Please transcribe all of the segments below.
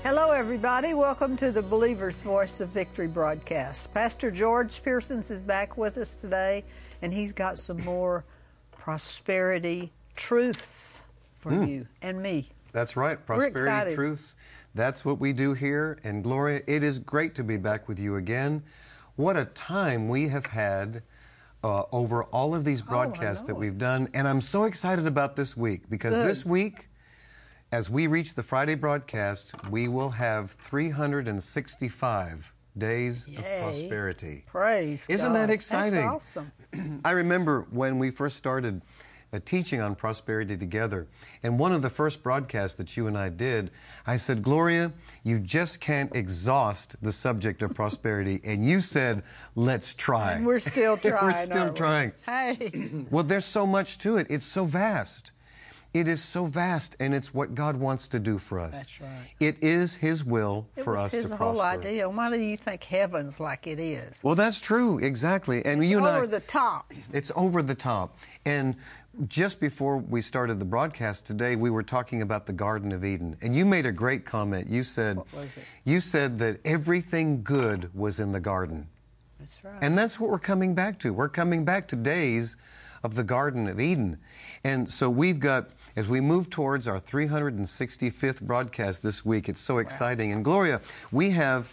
Hello, everybody. Welcome to the Believer's Voice of Victory broadcast. Pastor George Pearsons is back with us today, and he's got some more prosperity truth for you and me. That's right. Prosperity truths. That's what we do here. And Gloria, it is great to be back with you again. What a time we have had over all of these broadcasts that we've done. And I'm so excited about this week because this week, as we reach the Friday broadcast, we will have 365 days of prosperity. Praise God. Isn't that exciting? That's awesome. I remember when we first started teaching on prosperity together, and one of the first broadcasts that you and I did, I said, Gloria, you just can't exhaust the subject of prosperity. And you said, let's try. And we're still trying. We're still trying. Hey. Well, there's so much to it. It's so vast. It is so vast, and it's what God wants to do for us. That's right. It is His will for us to prosper. It was His whole idea. Why do you think heaven's like it is? Well, that's true, exactly. And it's you and over the top. It's over the top. And just before we started the broadcast today, we were talking about the Garden of Eden. And you made a great comment. You said, what was it? You said that everything good was in the garden. That's right. And that's what we're coming back to. We're coming back to days of the Garden of Eden. And so we've got, as we move towards our 365th broadcast this week, it's so exciting. And Gloria, we have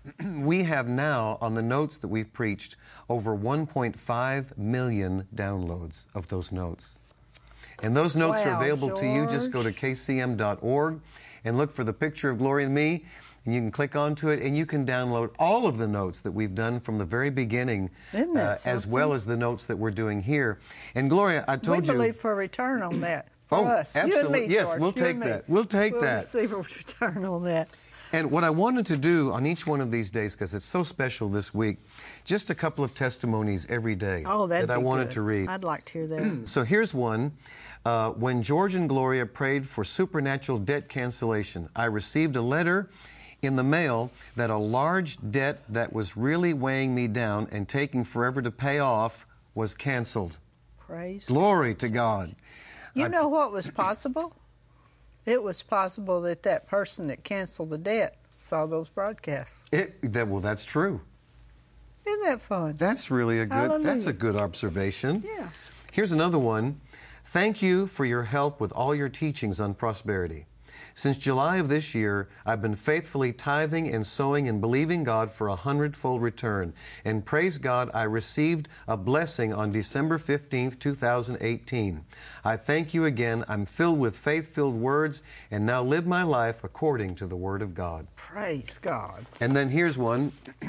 now, on the notes that we've preached, over 1.5 million downloads of those notes. And those notes are available to you. Just go to kcm.org and look for the picture of Gloria and me, and you can click onto it, and you can download all of the notes that we've done from the very beginning, as well as the notes that we're doing here. And Gloria, I told you... We believe for a return on that. For us. Absolutely. You and me, yes, George. we'll take that. We'll take that. We'll receive a return on that. And what I wanted to do on each one of these days, because it's so special this week, just a couple of testimonies every day that I wanted to read. I'd like to hear that. So here's one. When George and Gloria prayed for supernatural debt cancellation, I received a letter in the mail that a large debt that was really weighing me down and taking forever to pay off was canceled. Praise Glory to God. You know what was possible? It was possible that that person that canceled the debt saw those broadcasts. Well, that's true. Isn't that fun? That's really that's a good observation. Yeah. Here's another one. Thank you for your help with all your teachings on prosperity. Since July of this year, I've been faithfully tithing and sowing and believing God for 100-fold return. And praise God, I received a blessing on December 15th, 2018. I thank you again. I'm filled with faith-filled words and now live my life according to the Word of God. Praise God. And then here's one.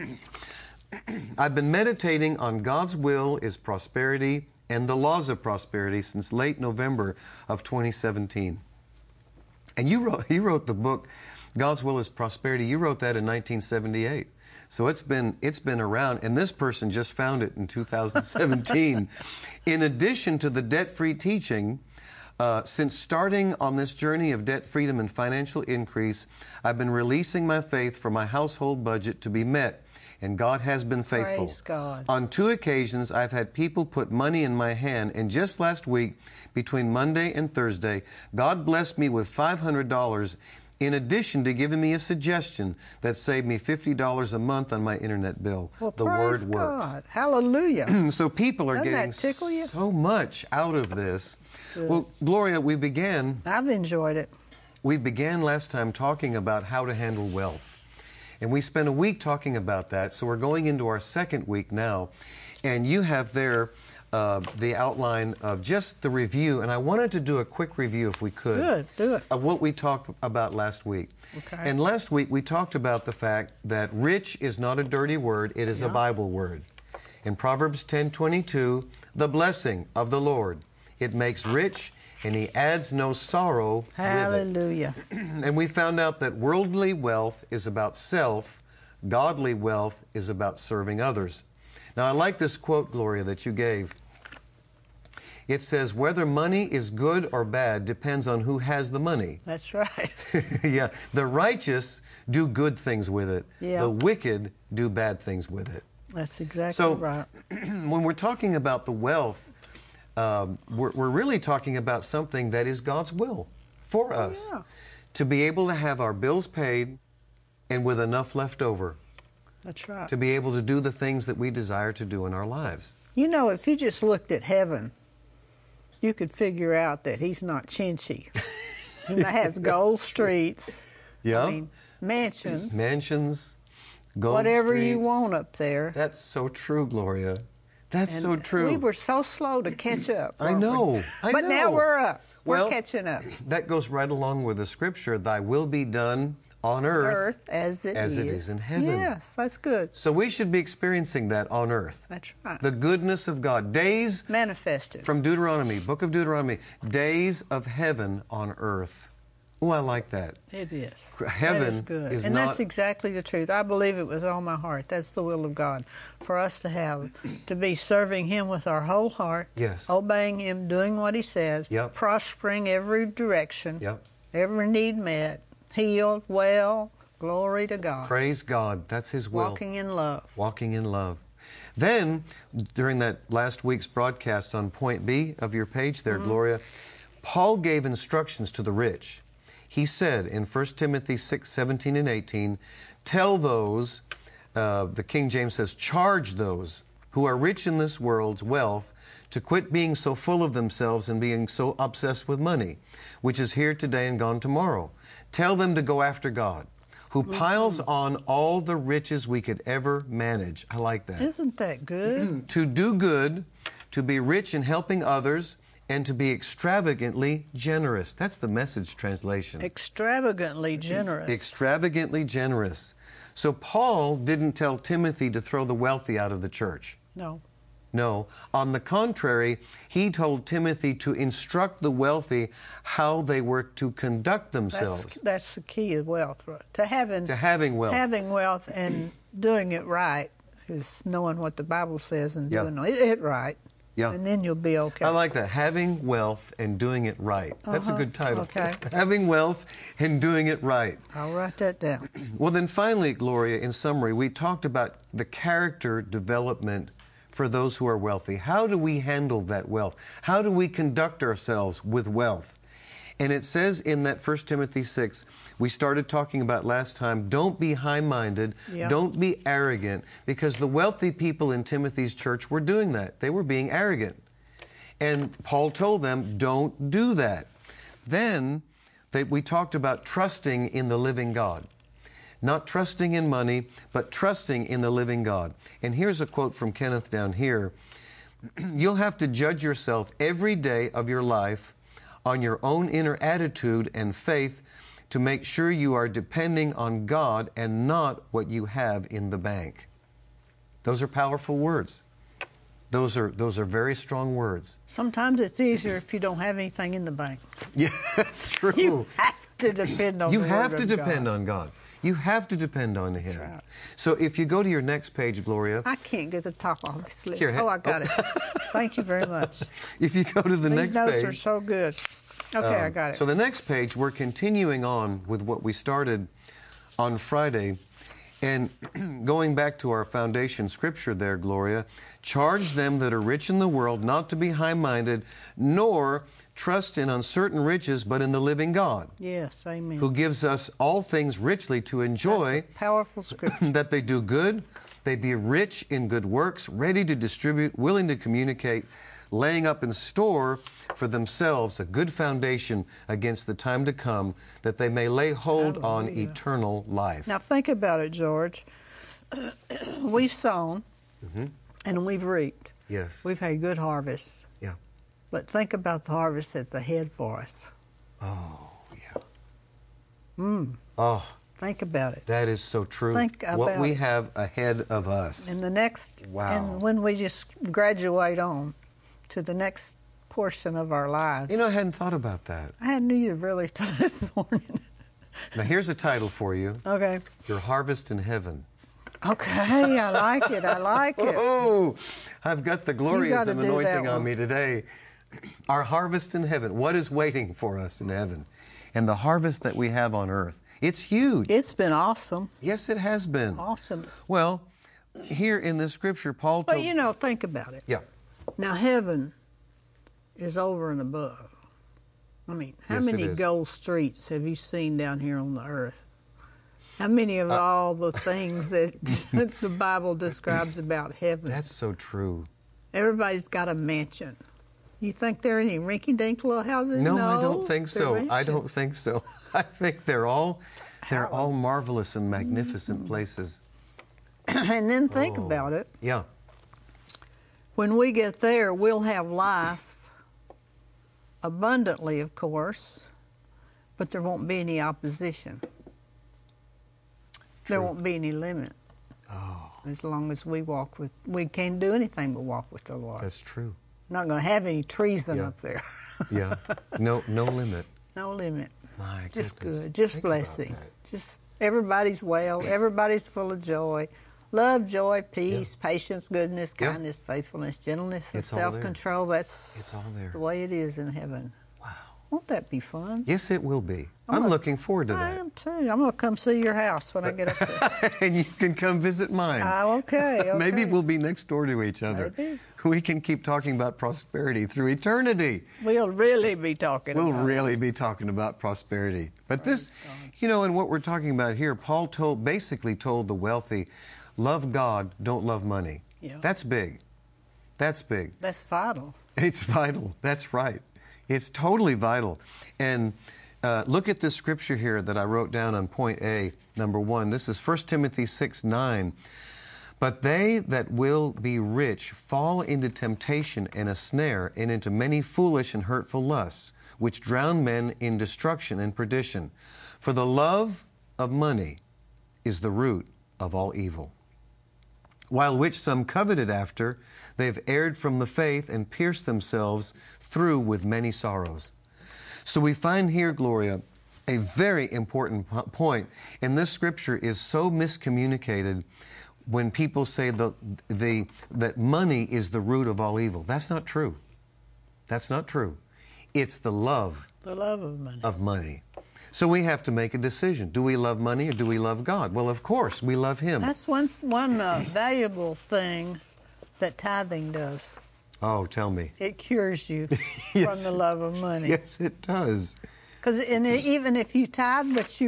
I've been meditating on God's will is prosperity and the laws of prosperity since late November of 2017. And you wrote the book, God's Will is Prosperity. You wrote that in 1978. So it's been around, and this person just found it in 2017. In addition to the debt-free teaching, since starting on this journey of debt freedom and financial increase, I've been releasing my faith for my household budget to be met. And God has been faithful. Praise God. On 2 occasions, I've had people put money in my hand, and just last week, between Monday and Thursday, God blessed me with $500 in addition to giving me a suggestion that saved me $50 a month on my internet bill. Well, the Word works. God. Hallelujah. So people are getting you? so much out of this. Good. Well, Gloria, I've enjoyed it. We began last time talking about how to handle wealth. And we spent a week talking about that, so we're going into our second week now. And you have there the outline of just the review, and I wanted to do a quick review, if we could. Good, do it. Of what we talked about last week. Okay. And last week we talked about the fact that rich is not a dirty word, it is a Bible word. In Proverbs 10:22, the blessing of the Lord, it makes rich, and He adds no sorrow with it. Hallelujah. And we found out that worldly wealth is about self, godly wealth is about serving others. Now, I like this quote, Gloria, that you gave. It says, whether money is good or bad depends on who has the money. That's right. Yeah. The righteous do good things with it. Yeah. The wicked do bad things with it. That's exactly right. When we're talking about the wealth, we're really talking about something that is God's will for us. Yeah. To be able to have our bills paid, and with enough left over That's right. to be able to do the things that we desire to do in our lives. You know, if you just looked at heaven, you could figure out that he's not chinchy. He has gold streets. Yeah. I mean, mansions. Mansions, gold Whatever you streets. want up there. That's so true, Gloria. That's And so true. we were so slow to catch up. I weren't we? know. But now we're up. We're Well, catching up. That goes right along with the scripture, thy will be done on earth as it is in heaven. Yes, that's good. So we should be experiencing that on earth. That's right. The goodness of God. Days Manifested. from Deuteronomy, book of Deuteronomy, days of heaven on earth. Oh, I like that. It is. Heaven that is good. is and not- that's exactly the truth. I believe it with all my heart. That's the will of God. For us to be serving Him with our whole heart, Yes. obeying Him, doing what He says, Yep. prospering every direction, Yep. every need met, healed, well, glory to God. Praise God. That's His will. Walking in love. Walking in love. Then, during that last week's broadcast on point B of your page there, Gloria, Paul gave instructions to the rich. He said in 1 Timothy 6:17 and 18, tell those, the King James says, charge those who are rich in this world's wealth to quit being so full of themselves and being so obsessed with money, which is here today and gone tomorrow. Tell them to go after God, who piles on all the riches we could ever manage. I like that. Isn't that good? To do good, to be rich in helping others, and to be extravagantly generous. That's the Message translation. Extravagantly generous. Extravagantly generous. So Paul didn't tell Timothy to throw the wealthy out of the church. No. No. On the contrary, he told Timothy to instruct the wealthy how they were to conduct themselves. That's the key of wealth, right? To having wealth. Having wealth and doing it right is knowing what the Bible says and Yeah. doing it right. Yeah. And then you'll be okay. I like that. Having wealth and doing it right. That's a good title. Okay. Having wealth and doing it right. I'll write that down. Well, then finally, Gloria, in summary, we talked about the character development for those who are wealthy. How do we handle that wealth? How do we conduct ourselves with wealth? And it says in that 1 Timothy 6, we started talking about last time, don't be high-minded, Yeah. don't be arrogant, because the wealthy people in Timothy's church were doing that. They were being arrogant. And Paul told them, don't do that. Then we talked about trusting in the living God. Not trusting in money, but trusting in the living God. And here's a quote from Kenneth down here. You'll have to judge yourself every day of your life on your own inner attitude and faith to make sure you are depending on God and not what you have in the bank. Those are powerful words. Those are very strong words. Sometimes it's easier if you don't have anything in the bank. Yeah, that's true. You have to depend on You the have Word to of depend God. on God. You have to depend on Him. right. So if you go to your next page, Gloria, I can't get the top off this list. Here, Oh, I got it. Thank you very much. if you go to the These next notes page. are so good. Okay, I got it. So the next page, we're continuing on with what we started on Friday. And going back to our foundation scripture there, Gloria, charge them that are rich in the world not to be high-minded, nor trust in uncertain riches, but in the living God, Yes, amen. who gives us all things richly to enjoy, That's a powerful scripture. that they do good, they be rich in good works, ready to distribute, willing to communicate, laying up in store for themselves a good foundation against the time to come, that they may lay hold on Hallelujah. eternal life. Now think about it, George. We've sown and we've reaped. Yes. We've had good harvests. Yeah. But think about the harvest that's ahead for us. Oh, yeah. Oh, Think about it. that is so true. Think what about we it. have ahead of us. And the next, Wow. and when we just graduate on to the next portion of our lives. You know, I hadn't thought about that. I hadn't either really till this morning. Now, here's a title for you. Okay. Your Harvest in Heaven. Okay, I like it. I like it. Oh, I've got the You glorious gotta do that anointing on one. me today. Our harvest in heaven. What is waiting for us in heaven? And the harvest that we have on earth. It's huge. It's been awesome. Yes, it has been. Awesome. Well, here in the scripture, Paul But told... you know, think about it. Yeah. Now, heaven is over and above. I mean, how Yes, it many is. gold streets have you seen down here on the earth? How many of all the things that the Bible describes about heaven? That's so true. Everybody's got a mansion. You think they're any rinky-dink little houses? No, I don't think they're so. I mansions. don't think so. I think they're all marvelous and magnificent places. And then think about it. Yeah. When we get there, we'll have life abundantly, of course, but there won't be any opposition. There won't be any limit. Oh, As long as we can't do anything but walk with the Lord. that's true. Not going to have any treason Yeah. up there. Yeah. No limit. No limit. My Just goodness. good. Just Think about blessing. that. Just everybody's well. Everybody's full of joy. Love, joy, peace, patience, goodness, Yeah. kindness, faithfulness, gentleness, and It's all there. self-control. That's It's all there. the way it is in heaven. Wow. Won't that be fun? Yes, it will be. I'm looking forward to I that. am too. I'm going to come see your house when I get up there. And you can come visit mine. Okay. Maybe we'll be next door to each other. Maybe. We can keep talking about prosperity through eternity. We'll really be talking We'll about it. really be talking about prosperity. But this, and what we're talking about here, Paul basically told the wealthy, love God, don't love money. Yeah. That's big. That's big. That's vital. It's vital. That's right. It's totally vital. And look at this scripture here that I wrote down on point A, number 1. This is 1 Timothy 6:9. But they that will be rich fall into temptation and a snare, and into many foolish and hurtful lusts, which drown men in destruction and perdition. For the love of money is the root of all evil. While which some coveted after, they have erred from the faith and pierced themselves through with many sorrows. So we find here, Gloria, a very important point. And this scripture is so miscommunicated when people say that money is the root of all evil. That's not true. That's not true. It's the love of money. So we have to make a decision. Do we love money or do we love God? Well, of course, we love Him. That's one valuable thing that tithing does. Oh, tell me. It cures you Yes. from the love of money. Yes, it does. Because even if you tithe, but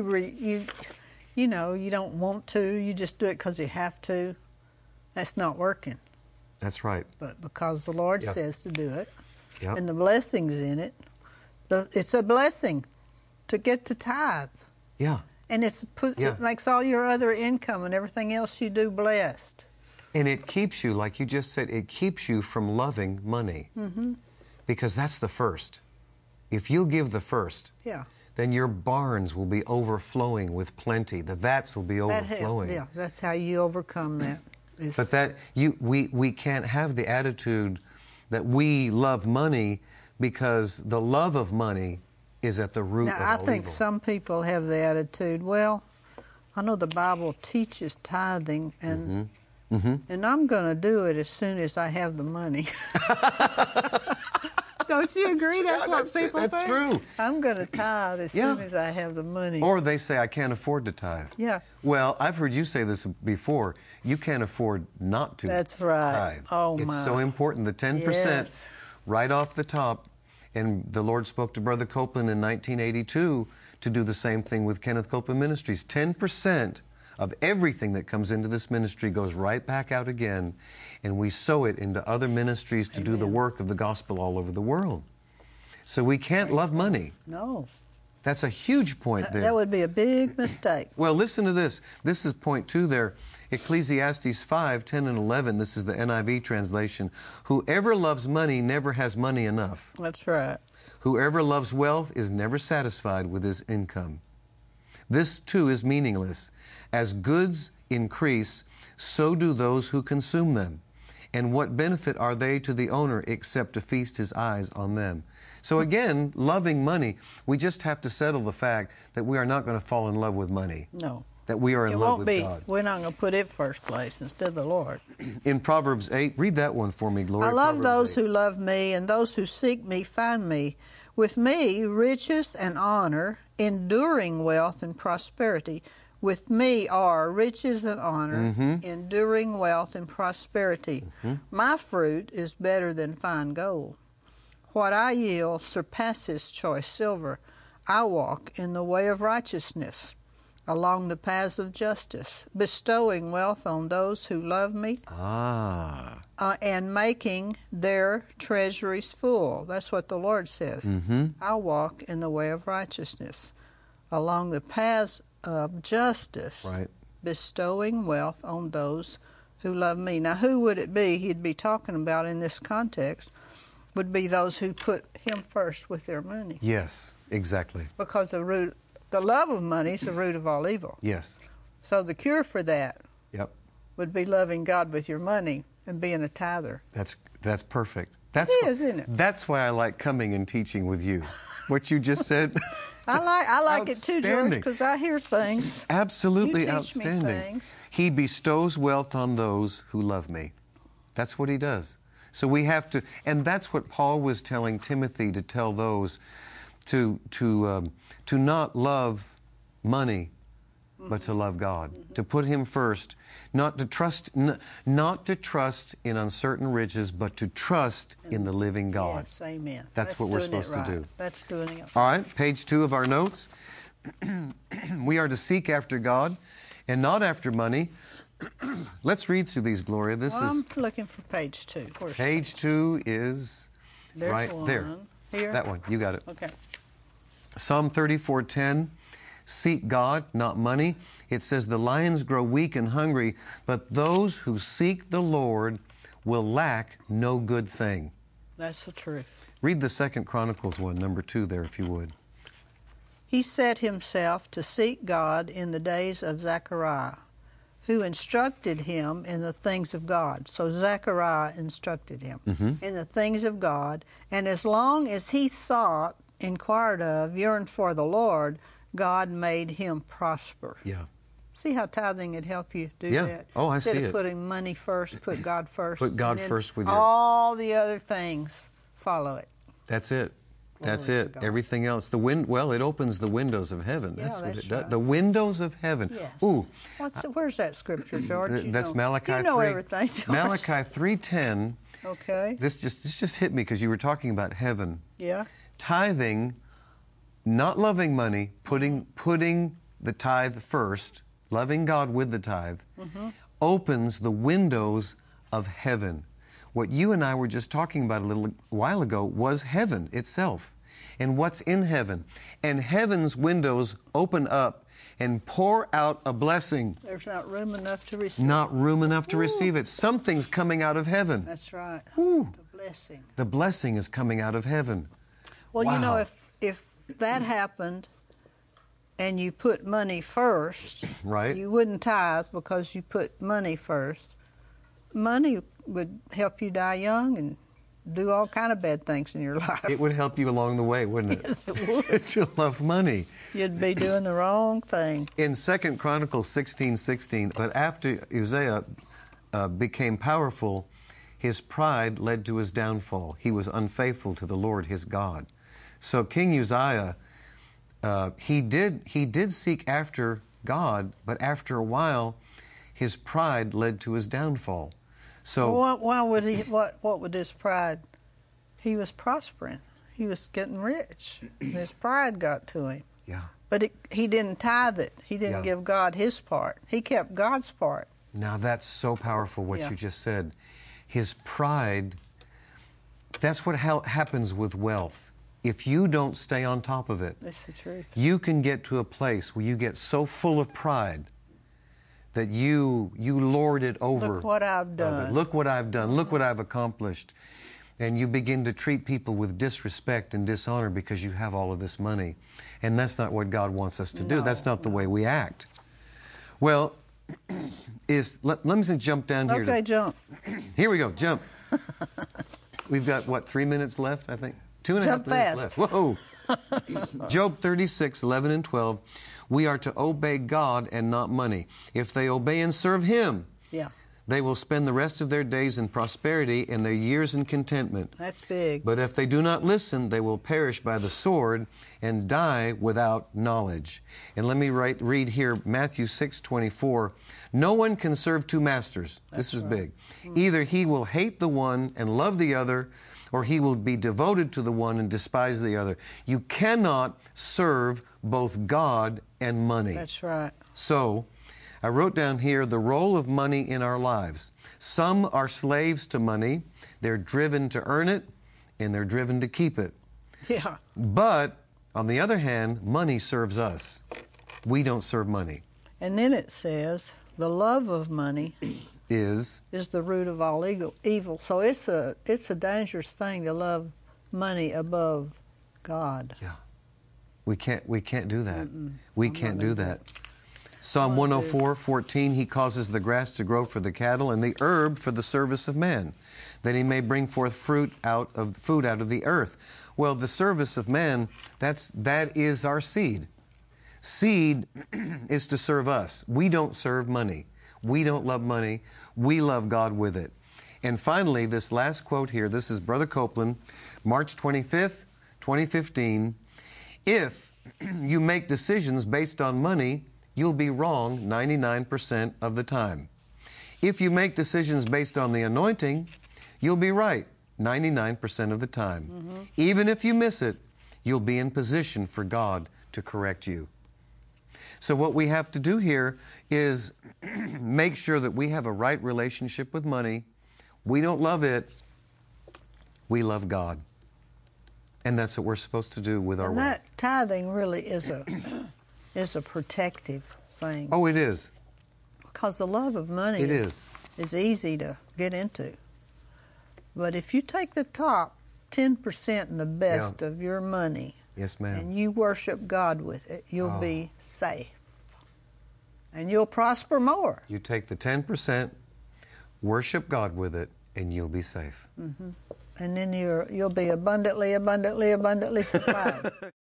you don't want to, you just do it because you have to, that's not working. That's right. But because the Lord Yep. says to do it, Yep. and the blessings in it, it's a blessing to get to tithe. Yeah. And it makes all your other income and everything else you do blessed. And it keeps you, like you just said, it keeps you from loving money. Mm-hmm. Because that's the first. If you'll give the first, then your barns will be overflowing with plenty. The vats will be overflowing. That's how you overcome that. But we can't have the attitude that we love money because the love of money is at the root of all Now, I think evil. some people have the attitude, well, I know the Bible teaches tithing, and and I'm going to do it as soon as I have the money. Don't you agree? That's what people think. That's true. I'm going to tithe as soon as I have the money. Or they say, I can't afford to tithe. Yeah. Well, I've heard you say this before. You can't afford not to That's right. tithe. Oh, it's my. so important. The 10% Yes. right off the top. And the Lord spoke to Brother Copeland in 1982 to do the same thing with Kenneth Copeland Ministries. 10% of everything that comes into this ministry goes right back out again, and we sow it into other ministries to do the work of the gospel all over the world. So we can't love money. No. That's a huge point there. That would be a big mistake. Well, listen to this. This is point 2 there. Ecclesiastes 5:10 and 11. This is the NIV translation. Whoever loves money never has money enough. That's right. Whoever loves wealth is never satisfied with his income. This, too, is meaningless. As goods increase, so do those who consume them. And what benefit are they to the owner except to feast his eyes on them? So again, loving money, we just have to settle the fact that we are not going to fall in love with money. No. That we are in love with God. We're not going to put it first place instead of the Lord. In Proverbs 8, read that one for me, Gloria. I love Proverbs those 8. who love me, and those who seek me find me. With me, riches and honor, enduring wealth and prosperity. With me are riches and honor, enduring wealth and prosperity. My fruit is better than fine gold. What I yield surpasses choice silver. I walk in the way of righteousness. along the paths of justice, bestowing wealth on those who love me, and making their treasuries full. That's what the Lord says. I'll walk in the way of righteousness, along the paths of justice, bestowing wealth on those who love me. Now, who would it be he'd be talking about in this context? Would be those who put him first with their money. Yes, exactly. Because the love of money is the root of all evil. Yes. So the cure for that would be loving God with your money and being a tither. That's perfect. It is, isn't it? That's why I like coming and teaching with you. What you just said. I like it too, George, because I hear things. Absolutely you teach outstanding. Me things. He bestows wealth on those who love me. That's what he does. So we have to, and that's what Paul was telling Timothy to tell those to not love money, but to love God, to put Him first, not to trust in uncertain riches, but to trust in the living God. Yes, amen. That's what we're supposed to do. That's doing it. All right, page 2 of our notes. We are to seek after God and not after money. Let's read through these, Gloria. I'm looking for page 2. Where's page 2 is right one. there. Here? That one. You got it. Okay. Psalm 34:10. Seek God, not money. It says, the lions grow weak and hungry, but those who seek the Lord will lack no good thing. That's the truth. Read the 2 Chronicles 1, number 2 there, if you would. He set himself to seek God in the days of Zechariah, who instructed him in the things of God. So Zechariah instructed him in the things of God, and as long as he sought, inquired of, yearned for the Lord, God made him prosper. Yeah. See how tithing would help you do that? Oh, I see it. Instead of putting money first, put God first. Put God first with your... all the other things follow it. That's it. That's Glory it. Everything else. It opens the windows of heaven. Yeah, That's what that's it does. right. The windows of heaven. Yes. Ooh. Where's that scripture, George? That's Malachi 3. You know everything, George. Malachi 3:10. Okay. This just hit me because you were talking about heaven. Yeah. Tithing, not loving money, putting the tithe first, loving God with the tithe, opens the windows of heaven. What you and I were just talking about a little while ago was heaven itself. And what's in heaven? And heaven's windows open up and pour out a blessing. There's not room enough to receive. Not room enough to receive it. Something's coming out of heaven. That's right. Ooh. The blessing. The blessing is coming out of heaven. Well, Wow. you know, if that happened and you put money first, Right. you wouldn't tithe because you put money first. Money would help you die young and do all kind of bad things in your life. It would help you along the way, wouldn't it? Yes, it would. To love money. You'd be doing the wrong thing. In 2 Chronicles 16:16, but after Uzziah became powerful, his pride led to his downfall. He was unfaithful to the Lord his God. So King Uzziah, he did seek after God, but after a while, his pride led to his downfall. So why would he? What would his pride? He was prospering. He was getting rich. His pride got to him. Yeah. But he didn't tithe it. He didn't give God his part. He kept God's part. Now that's so powerful what Yeah. you just said. His pride, that's what happens with wealth. If you don't stay on top of it, That's the truth. you can get to a place where you get so full of pride that you lord it over. Look what I've done. Look what I've done. Look what I've accomplished. And you begin to treat people with disrespect and dishonor because you have all of this money. And that's not what God wants us to do. No, That's not the way we act. Well, let me just jump down here. Okay, jump. Here we go, jump. We've got, 3 minutes left, I think? 2.5 Jump minutes fast. left. Whoa. Job 36:11 and 12. We are to obey God and not money. If they obey and serve Him, Yeah, they will spend the rest of their days in prosperity and their years in contentment. that's big. But if they do not listen, they will perish by the sword and die without knowledge. And let me read here Matthew 6:24. No one can serve two masters. This is big. Either he will hate the one and love the other, or he will be devoted to the one and despise the other. You cannot serve both God and money. That's right. So, I wrote down here the role of money in our lives. Some are slaves to money. They're driven to earn it, and they're driven to keep it. Yeah. But, on the other hand, money serves us. We don't serve money. And then it says, the love of money Is the root of all evil. So it's a dangerous thing to love money above God. Yeah. We can't do that. We can't do that. Psalm 104:14, he causes the grass to grow for the cattle and the herb for the service of man, that he may bring forth food out of the earth. Well, the service of man, that is our seed. Seed is to serve us. We don't serve money. We don't love money. We love God with it. And finally, this last quote here, this is Brother Copeland, March 25th, 2015. If you make decisions based on money, you'll be wrong 99% of the time. If you make decisions based on the anointing, you'll be right 99% of the time. Even if you miss it, you'll be in position for God to correct you. So what we have to do here is make sure that we have a right relationship with money. We don't love it. We love God. And that's what we're supposed to do with our And wealth. that tithing really is a protective thing. Oh, it is. Because the love of money is easy to get into. But if you take the top 10% and the best of your money, yes, ma'am, and you worship God with it, you'll be safe. And you'll prosper more. You take the 10%, worship God with it, and you'll be safe. And then you'll be abundantly supplied.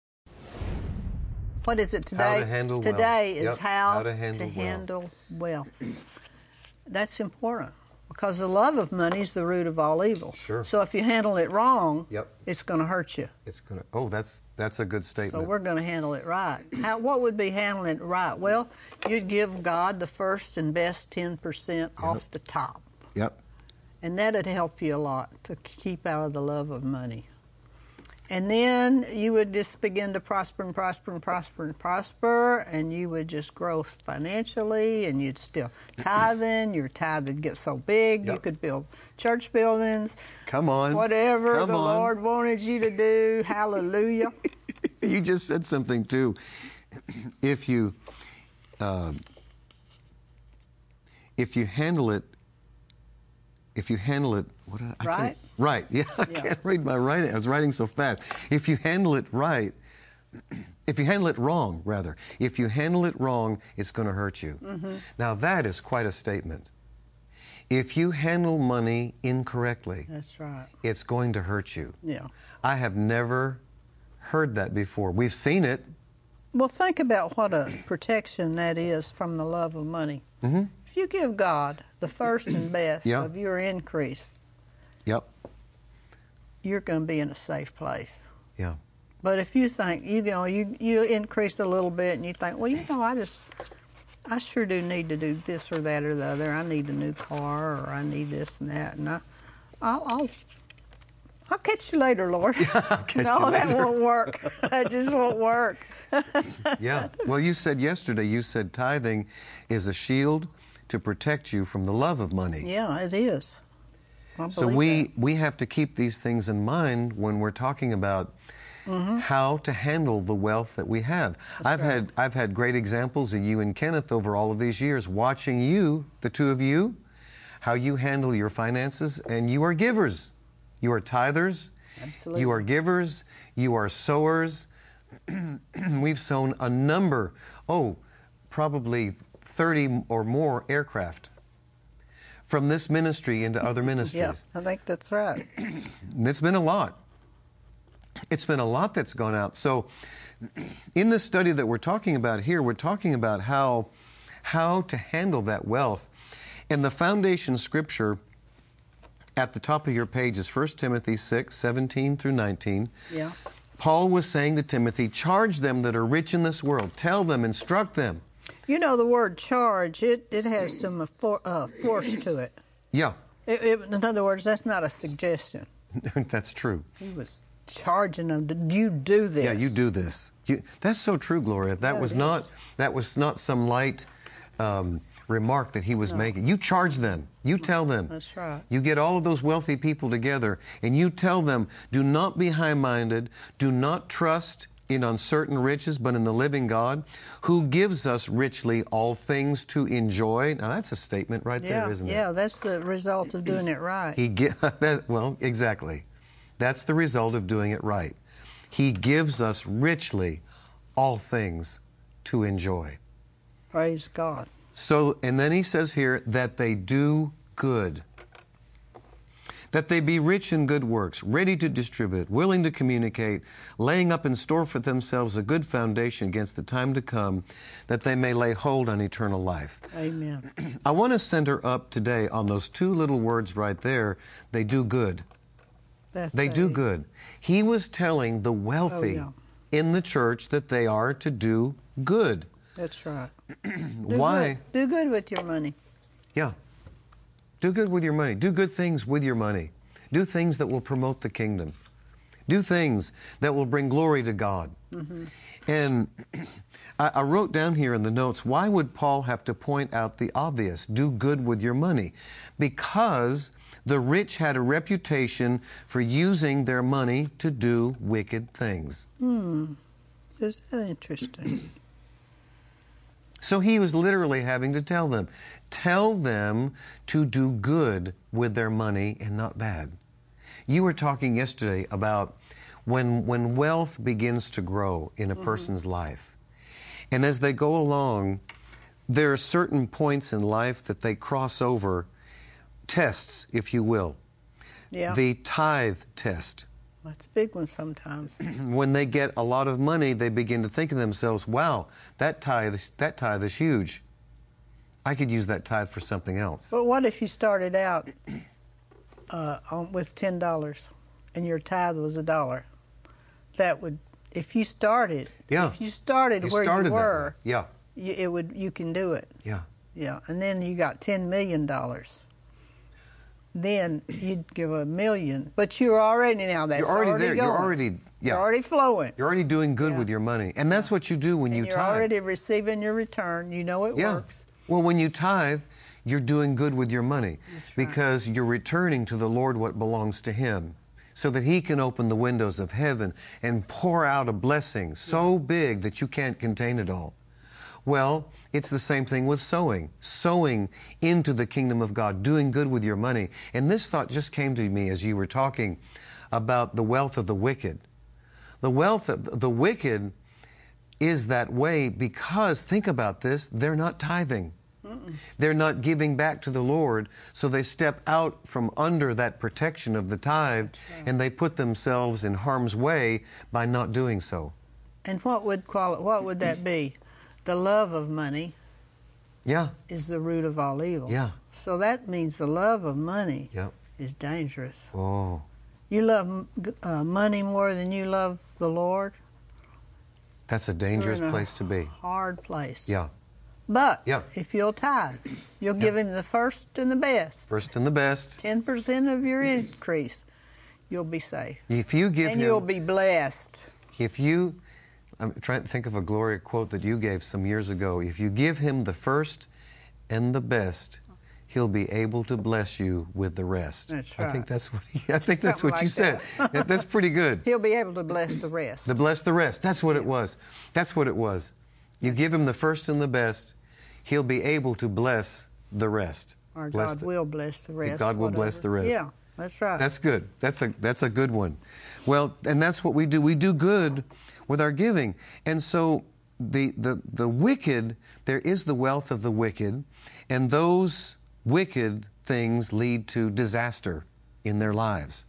What is it today? How to handle wealth. Today is Yep. how to handle wealth. That's important because the love of money is the root of all evil. Sure. So if you handle it wrong, Yep. it's going to hurt you. It's gonna. Oh, that's a good So statement. we're going to handle it right. What would be handling it right? Well, you'd give God the first and best 10% off the top. Yep. And that'd help you a lot to keep out of the love of money. And then you would just begin to prosper and prosper and prosper and prosper, and you would just grow financially, and you'd still tithing. Your tithe would get so big, you could build church buildings. Come on. Whatever Come the on. Lord wanted you to do. Hallelujah. You just said something too. If you handle it, what did I Right? can't- Right. Yeah, I can't read my writing. I was writing so fast. If you handle it right, if you handle it wrong, rather, if you handle it wrong, it's going to hurt you. Now that is quite a statement. If you handle money incorrectly, That's right. it's going to hurt you. Yeah. I have never heard that before. We've seen it. Well, think about what a protection that is from the love of money. If you give God the first and best Yeah. of your increase, Yep. you're going to be in a safe place. Yeah. But if you think, you increase a little bit and you think, well, I sure do need to do this or that or the other. I need a new car or I need this and that. And I'll catch you later, Lord. No, that won't work. That just won't work. Yeah. Well, you said tithing is a shield to protect you from the love of money. Yeah, it is. I So believe we have to keep these things in mind when we're talking about how to handle the wealth that we have. I've had great examples of you and Kenneth over all of these years, watching you, the two of you, how you handle your finances, and you are givers. You are tithers. Absolutely. You are givers. You are sowers. We've sown a number, probably 30 or more aircraft from this ministry into other ministries. Yeah, I think that's right. And it's been a lot. It's been a lot that's gone out. So in this study that we're talking about here, we're talking about how to handle that wealth. And the foundation scripture at the top of your page is 1 Timothy 6, 17 through 19. Yeah. Paul was saying to Timothy, charge them that are rich in this world. Tell them, instruct them. You know, the word charge, it has some force to it. Yeah. In other words, that's not a suggestion. That's true. He was charging them, you do this. Yeah, you do this. That's so true, Gloria. That was not some light remark that he was making. You charge them. You tell them. That's right. You get all of those wealthy people together and you tell them, do not be high-minded, do not trust in uncertain riches, but in the living God, who gives us richly all things to enjoy. Now, that's a statement right there, isn't it? Yeah, that's the result of doing it right. Well, exactly. That's the result of doing it right. He gives us richly all things to enjoy. Praise God. So, and then he says here that they do good. That they be rich in good works, ready to distribute, willing to communicate, laying up in store for themselves a good foundation against the time to come, that they may lay hold on eternal life. Amen. I want to center up today on those two little words right there. They do good. They do good. He was telling the wealthy in the church that they are to do good. That's right. Why? Do good with your money. Yeah. Do good with your money. Do good things with your money. Do things that will promote the kingdom. Do things that will bring glory to God. Mm-hmm. And I wrote down here in the notes, why would Paul have to point out the obvious? Do good with your money. Because the rich had a reputation for using their money to do wicked things. Isn't that interesting? So he was literally having to tell them to do good with their money and not bad. You were talking yesterday about when wealth begins to grow in a person's life. And as they go along, there are certain points in life that they cross over, tests, if you will. Yeah. The tithe test. That's a big one sometimes. When they get a lot of money, they begin to think to themselves, wow, that tithe is huge. I could use that tithe for something else. But what if you started out with $10 and your tithe was $1? That would, if you started where you were, you can do it. Yeah. Yeah, and then you got $10 million. Then you'd give $1 million, but you're already that's you're already there. Going. You're already flowing. You're already doing good with your money, and that's what you do when you tithe. You're already receiving your return. You know it works. Well, when you tithe, you're doing good with your money because you're returning to the Lord what belongs to Him, so that He can open the windows of heaven and pour out a blessing so big that you can't contain it all. Well, it's the same thing with sowing into the kingdom of God, doing good with your money. And this thought just came to me as you were talking about the wealth of the wicked. The wealth of the wicked is that way because, think about this, they're not tithing. They're not giving back to the Lord, so they step out from under that protection of the tithe, and they put themselves in harm's way by not doing so. And what would that be? The love of money is the root of all evil. Yeah. So that means the love of money is dangerous. Oh. You love money more than you love the Lord? That's a dangerous place to be. Hard place. Yeah. But if you'll tithe, you'll give Him the first and the best. First and the best. 10% of your increase, you'll be safe. If you give Him... And you'll be blessed. I'm trying to think of a Gloria quote that you gave some years ago. If you give Him the first and the best, He'll be able to bless you with the rest. That's right. I think that's what you said. That's pretty good. He'll be able to bless the rest. To bless the rest. That's what it was. That's what it was. You give Him the first and the best, He'll be able to bless the rest. Or God will bless the rest. God will bless the rest. Yeah, that's right. That's good. That's a good one. Well, and that's what we do. We do good with our giving. And so the wicked, there is the wealth of the wicked, and those wicked things lead to disaster in their lives.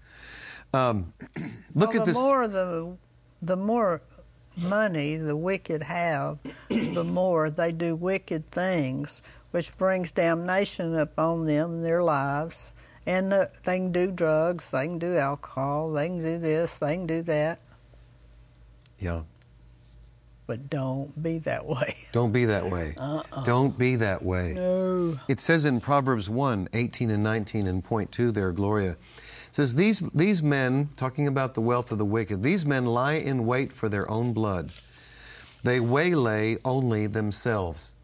Look at this. The more money the wicked have, the more they do wicked things, which brings damnation upon them in their lives. And they can do drugs, they can do alcohol, they can do this, they can do that. Yeah. But don't be that way. Don't be that way. Don't be that way. No. It says in Proverbs 1:18 and 19 in point 2 there, Gloria, It says, these men, talking about the wealth of the wicked, these men lie in wait for their own blood. They waylay only themselves.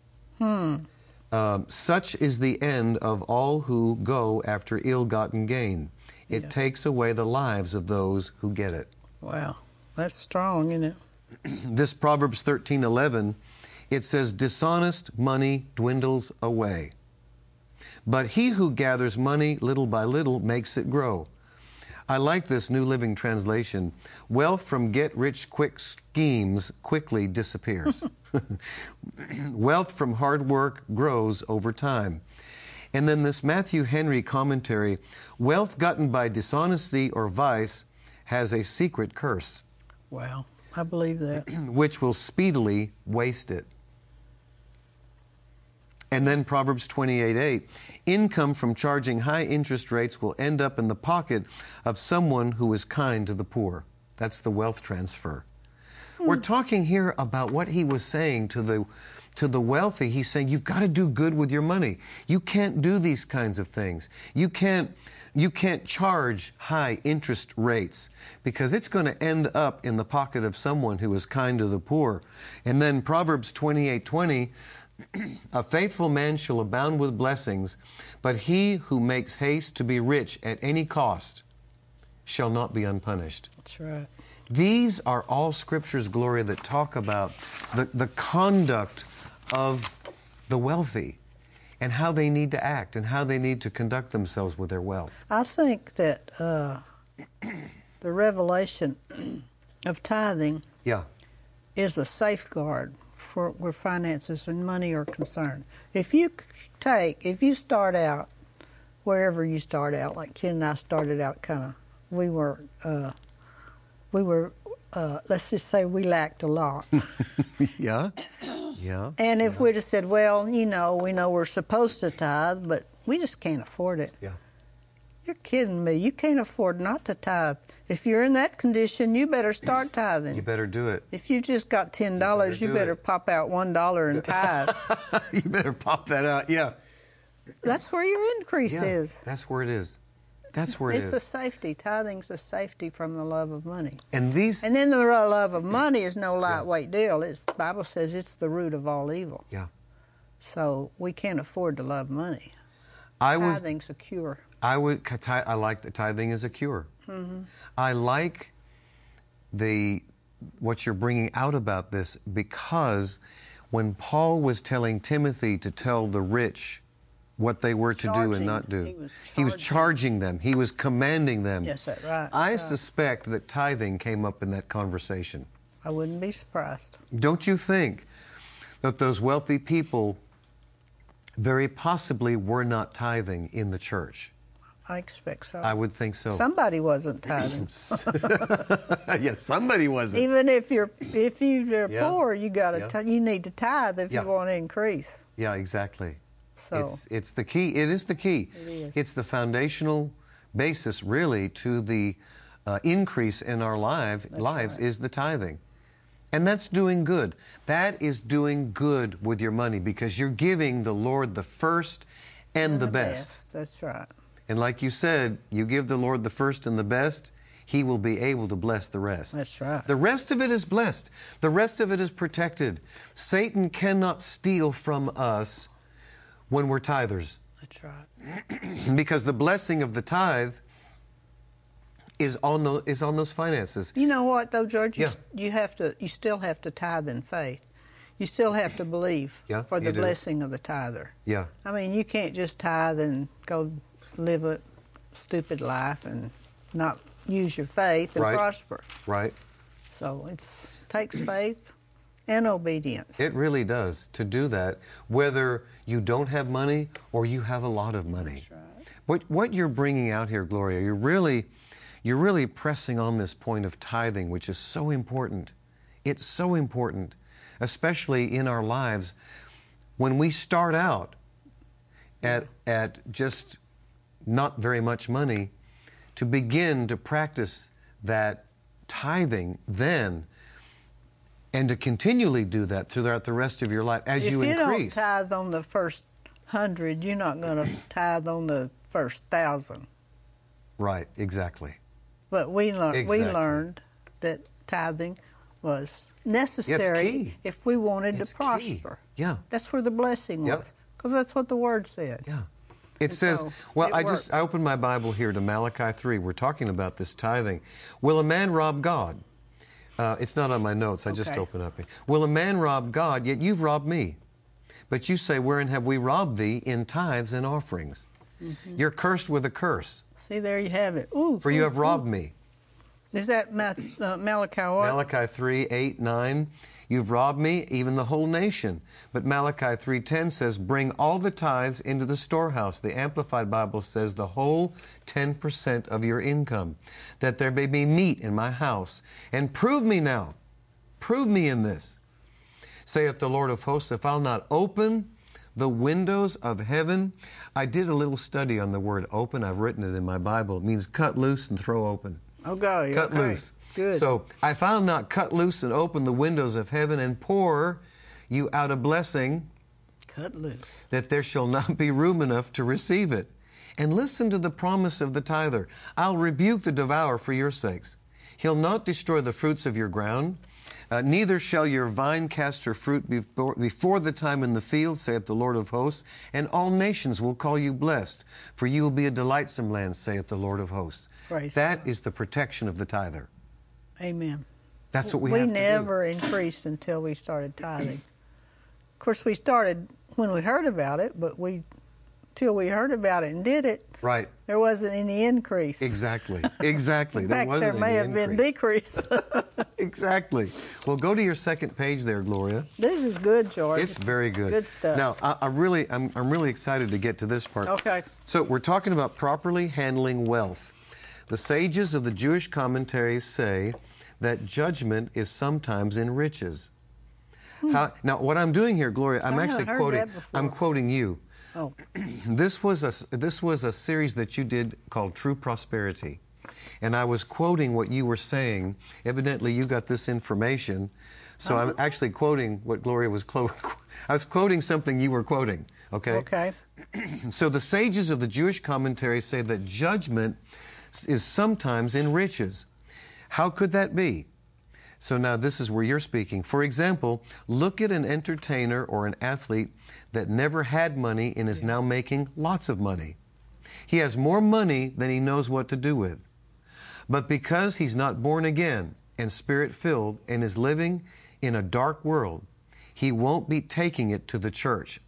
Such is the end of all who go after ill-gotten gain. It takes away the lives of those who get it. Wow, that's strong, isn't it? This Proverbs 13:11, it says, dishonest money dwindles away, but he who gathers money little by little makes it grow. I like this New Living Translation. Wealth from get-rich-quick schemes quickly disappears. Wealth from hard work grows over time. And then this Matthew Henry commentary, wealth gotten by dishonesty or vice has a secret curse. Wow, I believe that. Which will speedily waste it. And then Proverbs 28:8, income from charging high interest rates will end up in the pocket of someone who is kind to the poor. That's the wealth transfer. We're talking here about what he was saying to the wealthy. He's saying, you've got to do good with your money. You can't do these kinds of things. You can't charge high interest rates because it's going to end up in the pocket of someone who is kind to the poor. And then Proverbs 28:20, a faithful man shall abound with blessings, but he who makes haste to be rich at any cost shall not be unpunished. That's right. These are all scriptures, Gloria, that talk about the conduct of the wealthy and how they need to act and how they need to conduct themselves with their wealth. I think that the revelation of tithing is a safeguard for where finances and money are concerned. If you start out wherever you start out, like Ken and I started out we were let's just say we lacked a lot. Yeah. And if we'd have said, well, we know we're supposed to tithe, but we just can't afford it. Yeah. You're kidding me. You can't afford not to tithe. If you're in that condition, you better start tithing. You better do it. If you just got $10, you better pop out $1 and tithe. You better pop that out, yeah. That's where your increase is. That's where it is. That's where it is. It's a safety. Tithing's a safety from the love of money. And then the love of money is no lightweight deal. The Bible says it's the root of all evil. Yeah. So we can't afford to love money. Tithing's a cure. I like that tithing is a cure. Mm-hmm. I like what you're bringing out about this, because when Paul was telling Timothy to tell the rich what they were to do and not do, he was charging them. He was commanding them. Yes, that's right. I suspect that tithing came up in that conversation. I wouldn't be surprised. Don't you think that those wealthy people very possibly were not tithing in the church? I expect so. I would think so. Somebody wasn't tithing. Yes, somebody wasn't. Even if you're poor, you need to tithe if you want to increase. Yeah, exactly. So it's the key. It is the key. It is. It's the foundational basis, really, to the increase in our lives right. Is the tithing. And that's doing good. That is doing good with your money, because you're giving the Lord the first and the best. That's right. And like you said, you give the Lord the first and the best, He will be able to bless the rest. That's right. The rest of it is blessed. The rest of it is protected. Satan cannot steal from us when we're tithers. That's right. Because the blessing of the tithe is on those finances. You know what, though, George? Yeah. You still have to tithe in faith. You still have to believe for the blessing of the tither. Yeah. I mean, you can't just tithe and go live a stupid life and not use your faith and prosper. Right. So it takes faith and obedience. It really does, to do that, whether you don't have money or you have a lot of money. That's right. What you're bringing out here, Gloria, you're really pressing on this point of tithing, which is so important. It's so important, especially in our lives when we start out at just not very much money, to begin to practice that tithing then, and to continually do that throughout the rest of your life as you increase. If you don't tithe on the first 100, you're not going to tithe on the first 1,000. Right, exactly. But we Exactly. learned that tithing was necessary key. if we wanted It's to prosper. key. Yeah. That's where the blessing Yep. was, because that's what the Word said. Yeah. It And says, so well, it I opened my Bible here to Malachi 3. We're talking about this tithing. Will a man rob God? It's not on my notes. I just Okay. opened up. Will a man rob God? Yet you've robbed me. But you say, wherein have we robbed thee? In tithes and offerings. You're cursed with a curse, See, there you have it. Ooh, for you ooh, have robbed me. Is that Malachi what? Malachi 3, 8, 9. You've robbed me, even the whole nation. But Malachi 3:10 says, bring all the tithes into the storehouse. The Amplified Bible says the whole 10% of your income, that there may be meat in my house. And prove me now, prove me in this, saith the Lord of hosts, if I'll not open the windows of heaven. I did a little study on the word open. I've written it in my Bible. It means cut loose and throw open. Okay. Cut loose. Good. So, if I'll not cut loose and open the windows of heaven and pour you out a blessing, cut loose, that there shall not be room enough to receive it. And listen to the promise of the tither. I'll rebuke the devourer for your sakes. He'll not destroy the fruits of your ground. Neither shall your vine cast her fruit before the time in the field, saith the Lord of hosts. And all nations will call you blessed, for you will be a delightsome land, saith the Lord of hosts. Praise That God. is the protection of the tither. Amen. That's what we have to do. We never increased until we started tithing. Of course, we started when we heard about it, but till we heard about it and did it, Right. there wasn't any increase. Exactly. Exactly. In fact, wasn't there may any have been increase. decrease. Exactly. Well, go to your second page there, Gloria. This is good, George. It's very good. Good stuff. Now, I'm really excited to get to this part. Okay. So we're talking about properly handling wealth. The sages of the Jewish commentaries say that judgment is sometimes in riches. Now, what I'm doing here, Gloria, I'm I actually haven't heard quoting. that before. I'm quoting you. Oh, This was a series that you did called True Prosperity, and I was quoting what you were saying. Evidently, you got this information, so I'm actually quoting what Gloria was quoting. I was quoting something you were quoting. Okay. okay. So the sages of the Jewish commentaries say that judgment is sometimes in riches. How could that be? So now this is where you're speaking. For example, look at an entertainer or an athlete that never had money and is now making lots of money. He has more money than he knows what to do with. But because he's not born again and spirit-filled and is living in a dark world, he won't be taking it to the church.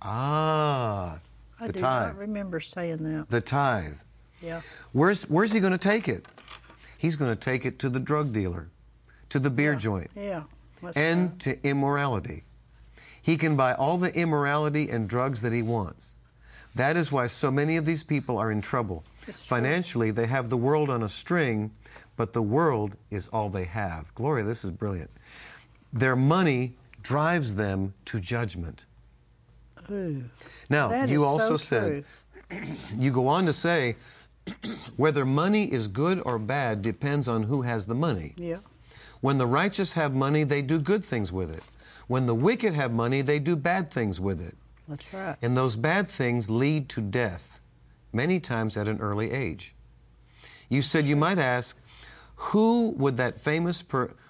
I The do tithe. not remember saying that. The tithe. Yeah. Where's he going to take it? He's going to take it to the drug dealer, to the beer joint, Yeah. That's and right. to immorality. He can buy all the immorality and drugs that he wants. That is why so many of these people are in trouble. It's true. Financially, they have the world on a string, but the world is all they have. Gloria, this is brilliant. Their money drives them to judgment. Ooh, Now, that you is also so said, true. you go on to say, whether money is good or bad depends on who has the money. Yeah. When the righteous have money, they do good things with it. When the wicked have money, they do bad things with it. That's right. And those bad things lead to death, many times at an early age. You said you might ask, why would that famous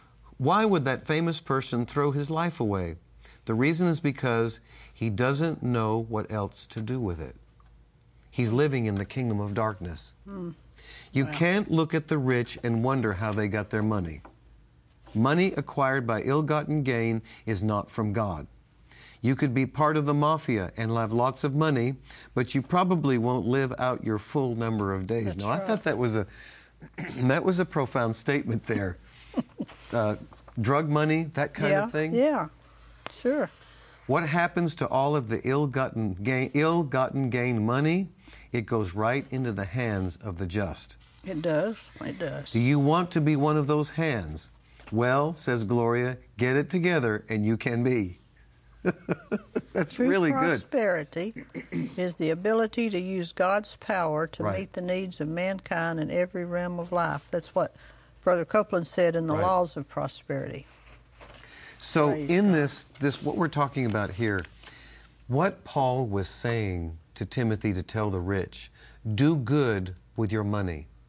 person throw his life away? The reason is because he doesn't know what else to do with it. He's living in the kingdom of darkness. You can't look at the rich and wonder how they got their money. Money acquired by ill-gotten gain is not from God. You could be part of the mafia and have lots of money, but you probably won't live out your full number of days. That's Now, I right. thought that was a profound statement there. Drug money, that kind yeah. of thing. Yeah. Sure. What happens to all of the ill-gotten gain money? It goes right into the hands of the just. It does. It does. Do you want to be one of those hands? Well, says Gloria, get it together and you can be. That's True really good. prosperity is the ability to use God's power to Right. meet the needs of mankind in every realm of life. That's what Brother Copeland said in the Right. Laws of Prosperity. So Praise in God. this what we're talking about here, what Paul was saying to Timothy to tell the rich, do good with your money.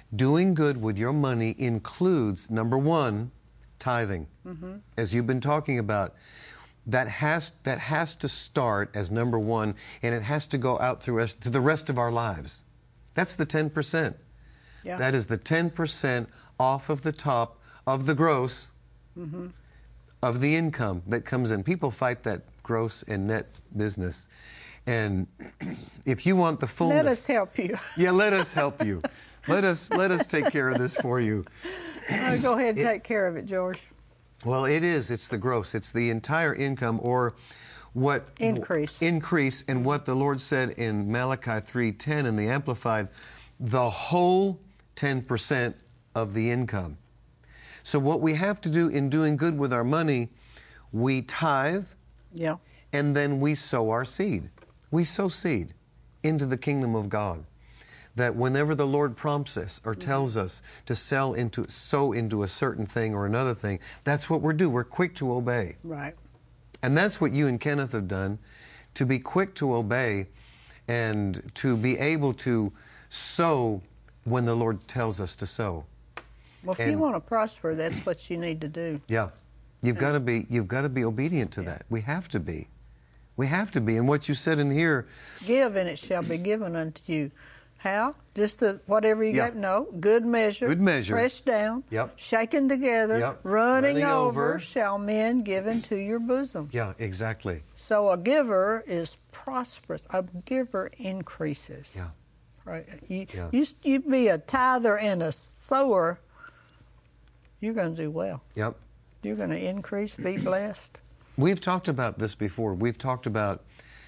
Doing good with your money includes, number one, tithing. As you've been talking about, that has to start as number one, and it has to go out to the rest of our lives. That's the 10%. Yeah. That is the 10% off of the top of the gross of the income that comes in. People fight that gross and net business. And if you want the fullness... Let us help you. Yeah, let us help you. Let us take care of this for you. Go ahead and take care of it, George. Well, it is. It's the gross. It's the entire income, or what... Increase. Increase, and what the Lord said in Malachi 3:10 in the Amplified, the whole 10% of the income. So what we have to do in doing good with our money, we tithe, Yeah. and then we sow our seed. We sow seed into the kingdom of God. That whenever the Lord prompts us or tells us to sow into a certain thing or another thing, that's what we're doing. We're quick to obey. Right. And that's what you and Kenneth have done, to be quick to obey and to be able to sow when the Lord tells us to sow. Well, if you want to prosper, that's what you need to do. Yeah. You've got to be obedient to that. We have to be. We have to be. And what you said in here... Give, and it shall be given unto you. How? Just whatever you got? No. Good measure. Good measure. Pressed down. Yep. Shaken together. Yep. Running over shall men give into your bosom. Yeah, exactly. So a giver is prosperous. A giver increases. Yeah. Right. You be a tither and a sower, you're going to do well. Yep. You're going to increase, be blessed. We've talked about this before. We've talked about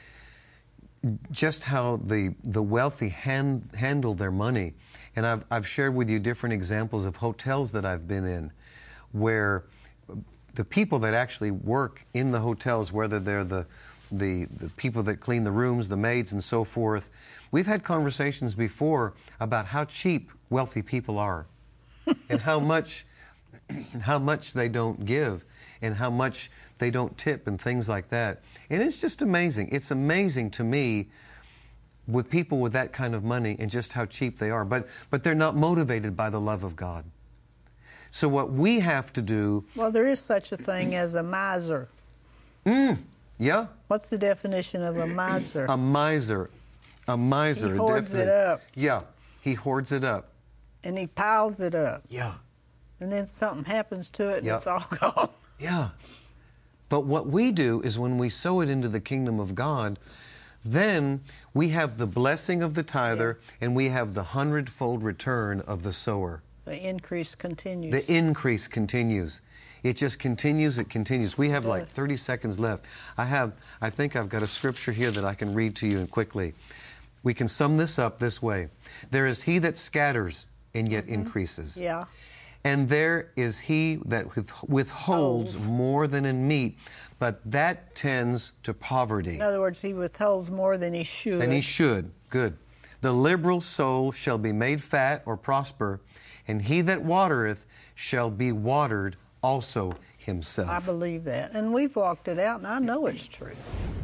just how the wealthy handle their money. And I've shared with you different examples of hotels that I've been in where the people that actually work in the hotels, whether they're the people that clean the rooms, the maids and so forth, we've had conversations before about how cheap wealthy people are and how much they don't give and how much they don't tip and things like that. And it's just amazing. It's amazing to me with people with that kind of money and just how cheap they are. But they're not motivated by the love of God. So what we have to do... Well, there is such a thing as a miser. Yeah? What's the definition of a miser? A miser. A miser. He hoards it up. Yeah. He hoards it up. And he piles it up. Yeah. And then something happens to it and it's all gone. Yeah. But what we do is when we sow it into the kingdom of God, then we have the blessing of the tither and we have the 100-fold return of the sower. The increase continues. The increase continues. It just continues, it continues. We have like 30 seconds left. I think I've got a scripture here that I can read to you quickly. We can sum this up this way. There is he that scatters and yet increases. Yeah. And there is he that withholds more than in meat, but that tends to poverty. In other words, he withholds more than he should. Than he should. Good. The liberal soul shall be made fat or prosper, and he that watereth shall be watered also himself. I believe that. And we've walked it out, and I know it's true.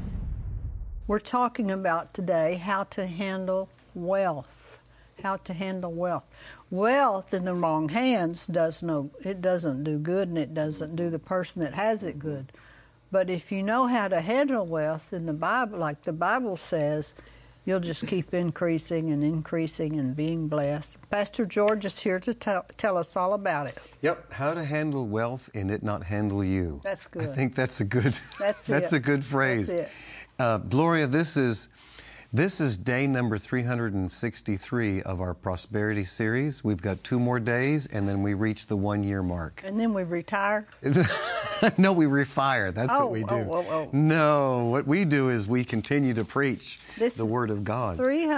We're talking about today how to handle wealth. How to handle wealth. Wealth in the wrong hands it doesn't do good, and it doesn't do the person that has it good. But if you know how to handle wealth in the Bible, like the Bible says, you'll just keep increasing and increasing and being blessed. Pastor George is here to tell us all about it. Yep, how to handle wealth and it not handle you. That's good. I think that's a good. That's a good phrase. That's it. Gloria, this is day number 363 of our Prosperity series. We've got 2 more days, and then we reach the 1-year mark. And then we retire? No, we refire. That's what we do. No, what we do is we continue to preach the Word of God.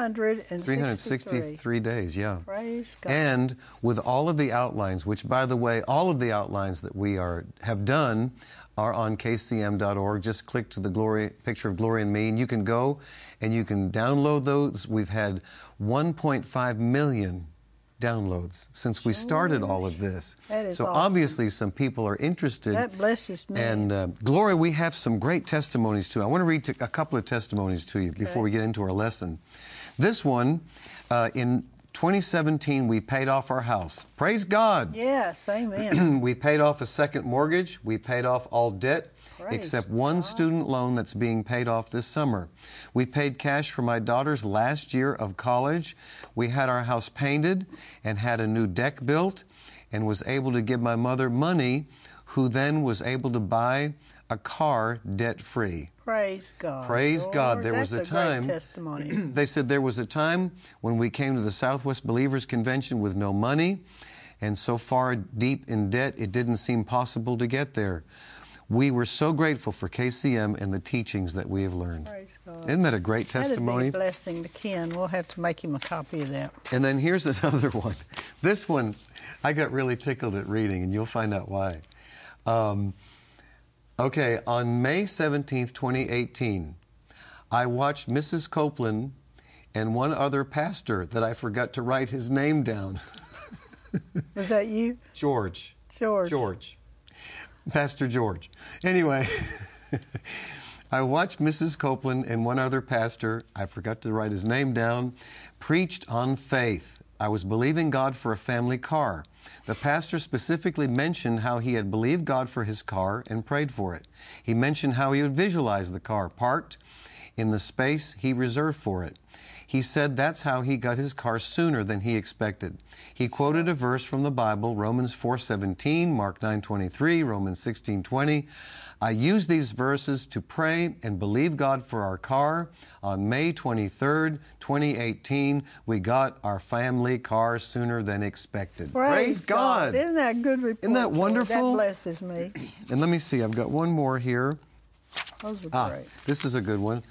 363 days, yeah. Praise God. And with all of the outlines, which, by the way, all of the outlines that we have done are on kcm.org. Just click to the picture of Gloria and me, and you can go and you can download those. We've had 1.5 million downloads since we started all of this. That is so awesome. Obviously some people are interested. That blesses me. And Gloria, we have some great testimonies too. I want to read a couple of testimonies to you before we get into our lesson. This one, in 2017, we paid off our house. Praise God. Yes, amen. We paid off a second mortgage. We paid off all debt. Praise Except one God. student loan that's being paid off this summer. We paid cash for my daughter's last year of college. We had our house painted and had a new deck built and was able to give my mother money, who then was able to buy a car debt-free. Praise God. Praise God. Lord, There was that's a time, great testimony. they said there was a time when we came to the Southwest Believers Convention with no money and so far deep in debt it didn't seem possible to get there. We were so grateful for KCM and the teachings that we have learned. Praise God. Isn't that a great testimony? That'd be a blessing to Ken. We'll have to make him a copy of that. And then here's another one. This one, I got really tickled at reading, and you'll find out why. Okay, on May 17th, 2018, I watched Mrs. Copeland and one other pastor that I forgot to write his name down. Was that you? George. George. Pastor George. Anyway, I watched Mrs. Copeland and one other pastor, I forgot to write his name down, preached on faith. I was believing God for a family car. The pastor specifically mentioned how he had believed God for his car and prayed for it. He mentioned how he would visualize the car parked in the space he reserved for it. He said that's how he got his car sooner than he expected. He quoted a verse from the Bible, Romans 4:17, Mark 9:23, Romans 16:20. I used these verses to pray and believe God for our car. On May 23rd, 2018, we got our family car sooner than expected. Praise God. Isn't that a good report? Isn't that wonderful? That blesses me. And let me see, I've got one more here. Those are great. This is a good one.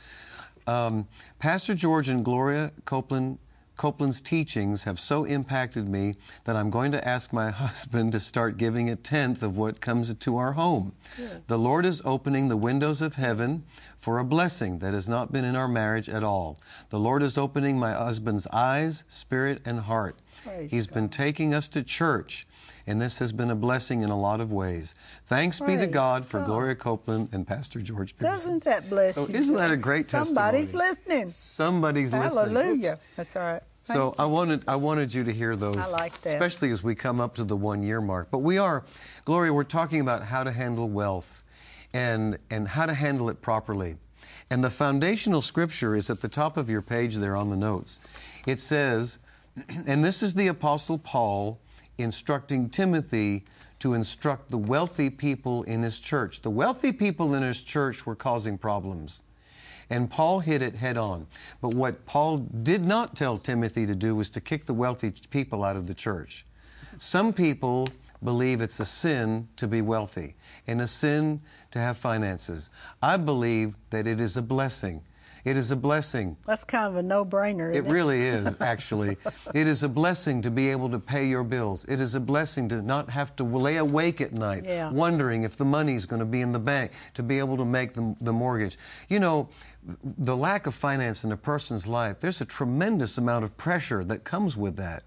Pastor George and Gloria Copeland's teachings have so impacted me that I'm going to ask my husband to start giving 1/10 of what comes to our home. Good. The Lord is opening the windows of heaven for a blessing that has not been in our marriage at all. The Lord is opening my husband's eyes, spirit, and heart. Praise He's been God. taking us to church, and this has been a blessing in a lot of ways. Thanks be to Praise God for God. Gloria Copeland and Pastor George Pearson. Doesn't that bless So you? isn't that a great Somebody's testimony? listening. Somebody's listening. Hallelujah. Oops. That's all right. So Thank you. I wanted you to hear those, I like that. especially as we come up to the 1-year mark. But Gloria, we're talking about how to handle wealth and how to handle it properly. And the foundational scripture is at the top of your page there on the notes. It says, and this is the Apostle Paul instructing Timothy to instruct the wealthy people in his church. The wealthy people in his church were causing problems. And Paul hit it head on. But what Paul did not tell Timothy to do was to kick the wealthy people out of the church. Some people believe it's a sin to be wealthy and a sin to have finances. I believe that it is a blessing. It is a blessing. That's kind of a no-brainer, It isn't it? really is, actually. It is a blessing to be able to pay your bills. It is a blessing to not have to lay awake at night Yeah. wondering if the money's going to be in the bank to be able to make the mortgage. You know, the lack of finance in a person's life, there's a tremendous amount of pressure that comes with that.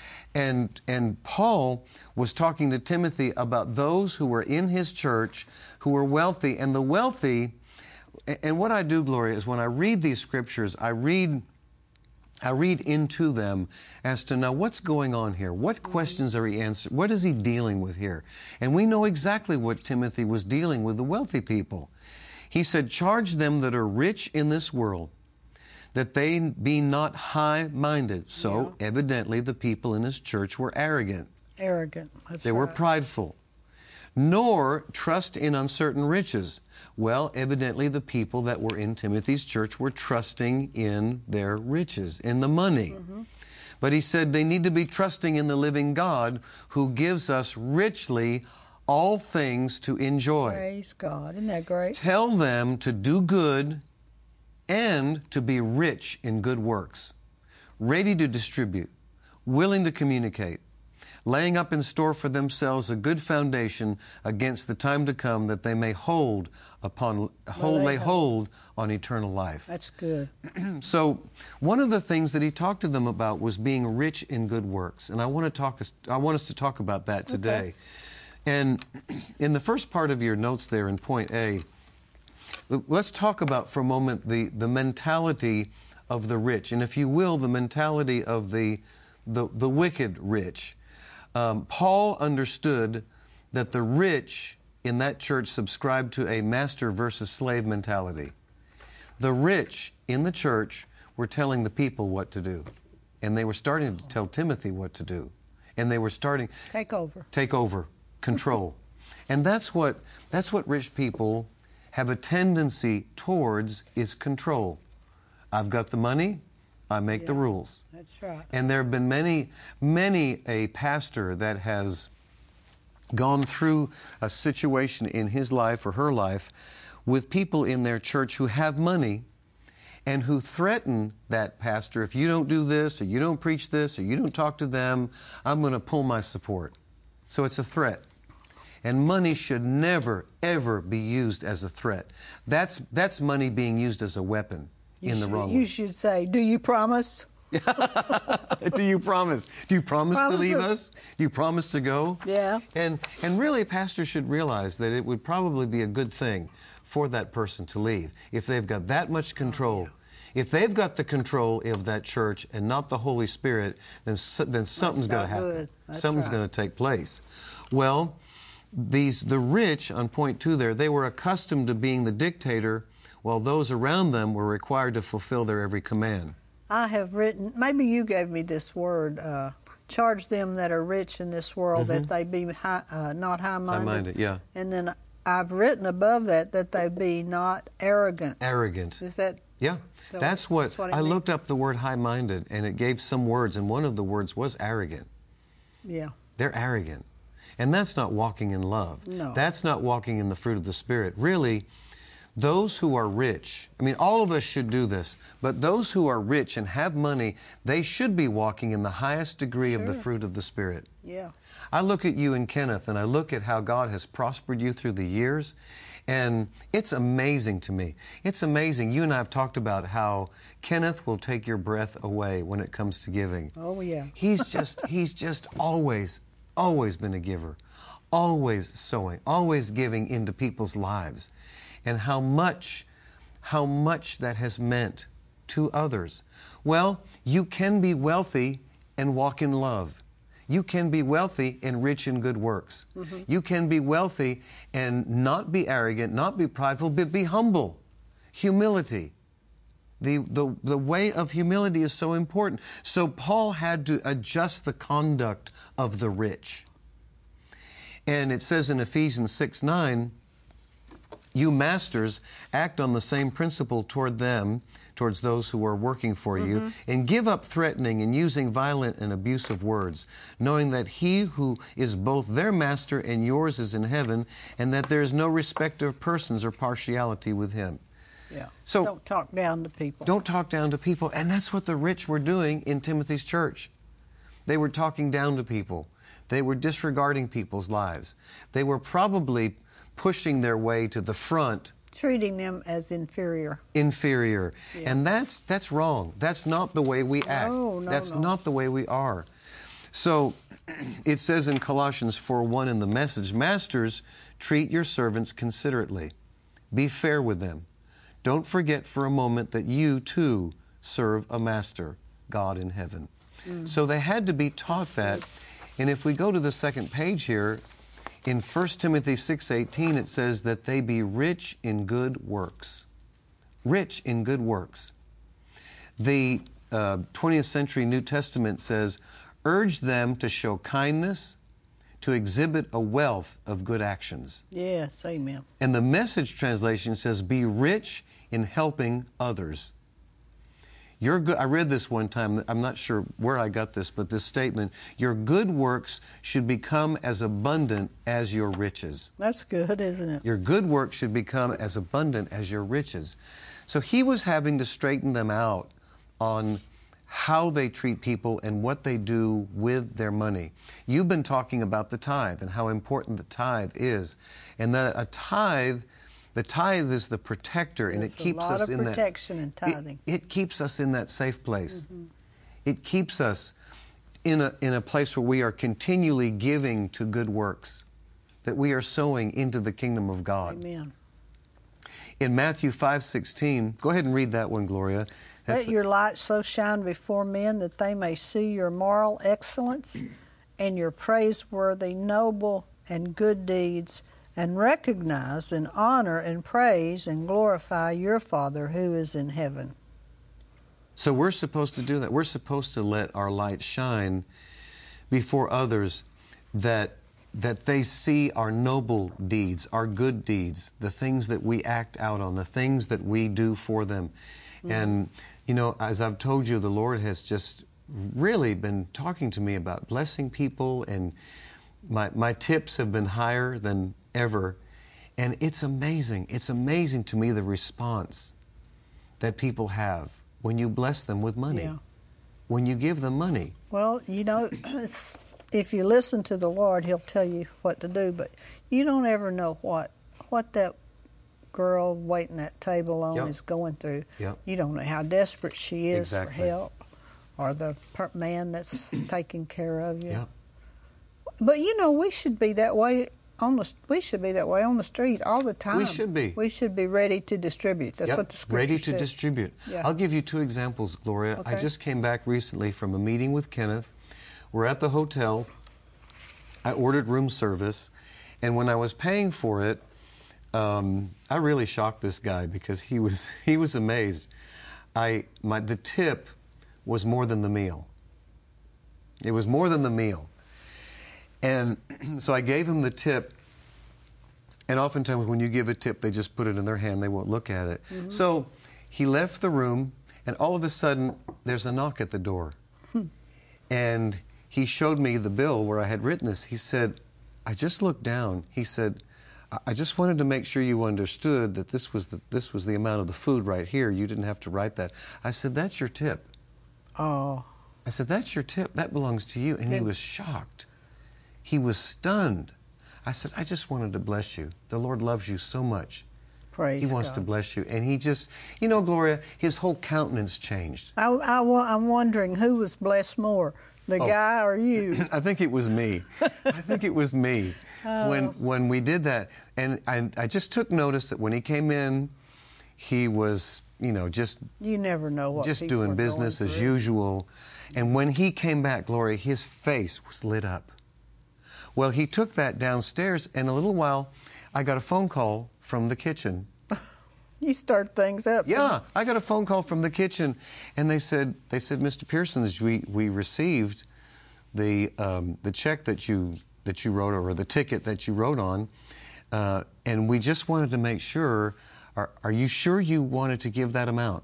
And Paul was talking to Timothy about those who were in his church who were wealthy. And the wealthy, and what I do, Gloria, is when I read these scriptures, I read into them as to now what's going on here. What questions are he answering? What is he dealing with here? And we know exactly what Timothy was dealing with, the wealthy people. He said, charge them that are rich in this world, that they be not high-minded. So evidently the people in his church were arrogant. Arrogant. That's They were right. prideful. Nor trust in uncertain riches. Well, evidently the people that were in Timothy's church were trusting in their riches, in the money. But he said they need to be trusting in the living God who gives us richly all things to enjoy. Praise God. Isn't that great? Tell them to do good and to be rich in good works, ready to distribute, willing to communicate, laying up in store for themselves a good foundation against the time to come, that they may lay hold on eternal life. That's good. So one of the things that he talked to them about was being rich in good works. And I want us to talk about that today. Okay. And in the first part of your notes there in point A, let's talk about for a moment the mentality of the rich. And if you will, the mentality of the the wicked rich. Paul understood that the rich in that church subscribed to a master versus slave mentality. The rich in the church were telling the people what to do. And they were starting to tell Timothy what to do. And they were starting... Take over. Control. And that's what rich people have a tendency towards, is control. I've got the money, I make the rules. That's right. And there have been many a pastor that has gone through a situation in his life or her life with people in their church who have money and who threaten that pastor, if you don't do this, or you don't preach this, or you don't talk to them, I'm going to pull my support. So it's a threat. And money should never, ever be used as a threat. That's money being used as a weapon in the wrong way. You should say, do you promise? Do you promise? Do you promise to leave us? Do you promise to go? Yeah. And really, pastors should realize that it would probably be a good thing for that person to leave if they've got that much control. Oh, yeah. If they've got the control of that church and not the Holy Spirit, then something's going to happen. Something's going to take place. Well, the rich, on point 2 there, they were accustomed to being the dictator, while those around them were required to fulfill their every command. I have written, maybe you gave me this word, charge them that are rich in this world that they be not high-minded. High-minded, yeah. And then I've written above that they be not arrogant. Arrogant. Is that? Yeah. That's what I looked up the word high-minded, and it gave some words, and one of the words was arrogant. Yeah. They're arrogant. And that's not walking in love. No. That's not walking in the fruit of the Spirit. Really, those who are rich, I mean, all of us should do this, but those who are rich and have money, they should be walking in the highest degree of the fruit of the Spirit. Yeah. I look at you and Kenneth, and I look at how God has prospered you through the years, and it's amazing to me. It's amazing. You and I have talked about how Kenneth will take your breath away when it comes to giving. Oh, yeah. He's just always been a giver, always sowing, always giving into people's lives. And how much that has meant to others. Well, you can be wealthy and walk in love. You can be wealthy and rich in good works. Mm-hmm. You can be wealthy and not be arrogant, not be prideful, but be humble. Humility. The way of humility is so important. So Paul had to adjust the conduct of the rich. And it says in Ephesians 6:9, you masters act on the same principle towards those who are working for you, and give up threatening and using violent and abusive words, knowing that he who is both their master and yours is in heaven, and that there is no respect of persons or partiality with him. Yeah. So don't talk down to people. Don't talk down to people. And that's what the rich were doing in Timothy's church. They were talking down to people. They were disregarding people's lives. They were probably pushing their way to the front. Treating them as inferior. Inferior. Yeah. And that's wrong. That's not the way we act. That's not the way we are. So it says in Colossians 4:1 in the Message, Masters, treat your servants considerately. Be fair with them. Don't forget for a moment that you, too, serve a master, God in heaven. So they had to be taught that. And if we go to the second page here, in 1 Timothy 6:18, it says that they be rich in good works. Rich in good works. The 20th century New Testament says, urge them to show kindness, to exhibit a wealth of good actions. Yes, amen. And the Message translation says, be rich in helping others. Your good, I read this one time, I'm not sure where I got this, but this statement, your good works should become as abundant as your riches. That's good, isn't it? Your good works should become as abundant as your riches. So he was having to straighten them out on how they treat people and what they do with their money. You've been talking about the tithe and how important the tithe is, and that a tithe, the tithe is the protector, and it keeps us in that. There's a lot of protection in tithing. It keeps us in that safe place. It keeps us in a place where we are continually giving to good works, that we are sowing into the kingdom of God. Amen. In Matthew 5:16, go ahead and read that one, Gloria. Let your light so shine before men that they may see your moral excellence and your praiseworthy, noble, and good deeds, and recognize and honor and praise and glorify your Father who is in heaven. So we're supposed to do that. We're supposed to let our light shine before others, that they see our noble deeds, our good deeds, the things that we act out on, the things that we do for them. Mm-hmm. And, you know, as I've told you, the Lord has just really been talking to me about blessing people, and my tips have been higher than ever. And it's amazing. It's amazing to me the response that people have when you bless them with money, yeah. when you give them money. Well, you know, if you listen to the Lord, He'll tell you what to do, but you don't ever know what that girl waiting that table on Yep. is going through. Yep. You don't know how desperate she is Exactly. for help, or the man that's taking care of you. Yep. But you know, we should be that way on the street all the time. We should be. We should be ready to distribute. That's Yep. what the scripture Ready says. to distribute. Yeah. I'll give you 2 examples, Gloria. Okay. I just came back recently from a meeting with Kenneth. We're at the hotel. I ordered room service, and when I was paying for it, I really shocked this guy because he was amazed. The tip was more than the meal. It was more than the meal. And so I gave him the tip, and oftentimes when you give a tip, they just put it in their hand. They won't look at it. Mm-hmm. So he left the room, and all of a sudden, there's a knock at the door. And he showed me the bill where I had written this. He said, I just looked down. He said, I just wanted to make sure you understood that this was the amount of the food right here. You didn't have to write that. I said, that's your tip. Oh. I said, that's your tip. That belongs to you. And he was shocked. He was stunned. I said, I just wanted to bless you. The Lord loves you so much. Praise He wants God. to bless you. And he just, you know, Gloria, his whole countenance changed. I'm wondering who was blessed more, the guy or you? I think it was me. I think it was me. When we did that. And I just took notice that when he came in, he was, you know, just... You never know what just people doing are business going as through. usual. And when he came back, Gloria, his face was lit up. Well, he took that downstairs, and in a little while, I got a phone call from the kitchen. You start things up. Yeah, I got a phone call from the kitchen, and they said, Mr. Pearson, we received the check that you wrote, or the ticket that you wrote on, and we just wanted to make sure. Are you sure you wanted to give that amount?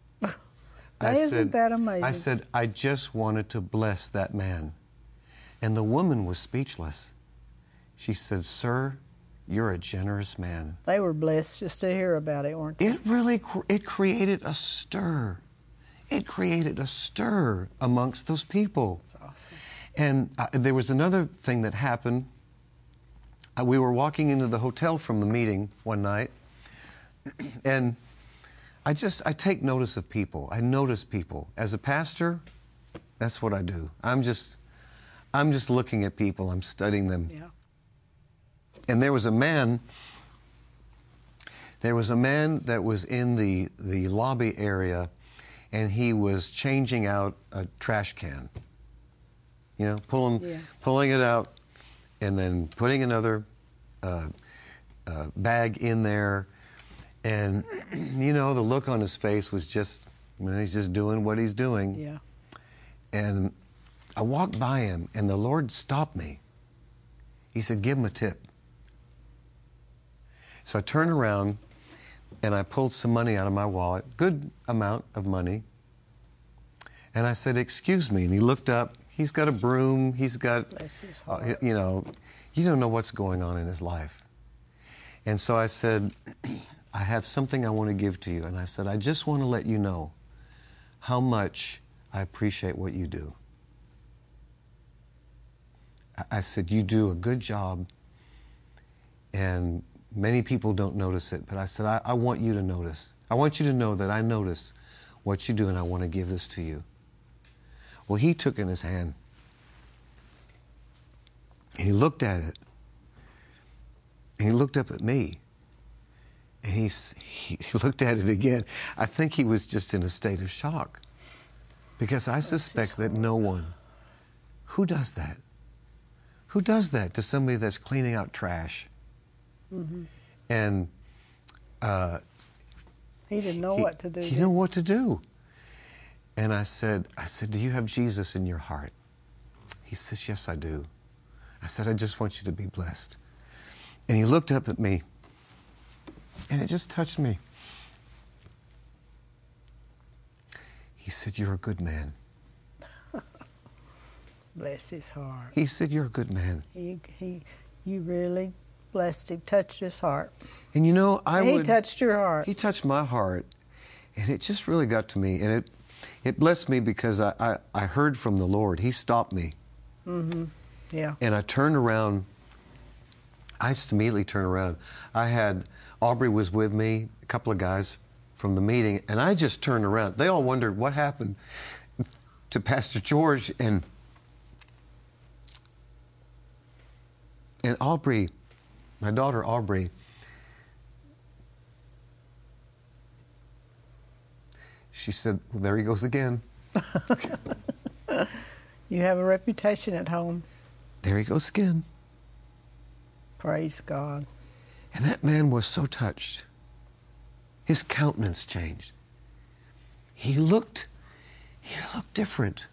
Isn't that amazing? I said, I just wanted to bless that man. And the woman was speechless. She said, sir, you're a generous man. They were blessed just to hear about it, weren't they? It really, it created a stir. It created a stir amongst those people. That's awesome. And there was another thing that happened. We were walking into the hotel from the meeting one night, and I take notice of people. I notice people. As a pastor, that's what I do. I'm just looking at people. I'm studying them. Yeah. And there was a man that was in the lobby area, and he was changing out a trash can. You know, pulling it out, and then putting another bag in there. And, you know, the look on his face was just, he's just doing what he's doing. Yeah. And I walked by him, and the Lord stopped me. He said, give him a tip. So I turned around, and I pulled some money out of my wallet, good amount of money. And I said, excuse me. And he looked up. He's got a broom. He's got, Bless his heart. you know, you don't know what's going on in his life. And so I said, I have something I want to give to you. And I said, I just want to let you know how much I appreciate what you do. I said, you do a good job, and many people don't notice it. But I said, I want you to notice. I want you to know that I notice what you do, and I want to give this to you. Well, he took in his hand, and he looked at it, and he looked up at me, And he looked at it again. I think he was just in a state of shock. Because I suspect that no one, who does that? Who does that to somebody that's cleaning out trash? Mm-hmm. And he didn't know what to do. He didn't know what to do. And I said, do you have Jesus in your heart? He says, yes, I do. I said, I just want you to be blessed. And he looked up at me, and it just touched me. He said, you're a good man. Bless his heart. He said, you're a good man. You really blessed him, touched his heart. And you know, He touched your heart. He touched my heart, and it just really got to me. And it blessed me because I heard from the Lord. He stopped me. Mm-hmm. Yeah. And I turned around. I just immediately turned around. Aubrey was with me, a couple of guys from the meeting, and I just turned around. They all wondered what happened to Pastor George, and Aubrey, my daughter Aubrey, she said, well, there he goes again. You have a reputation at home. There he goes again. Praise God. And that man was so touched. His countenance changed. He looked different.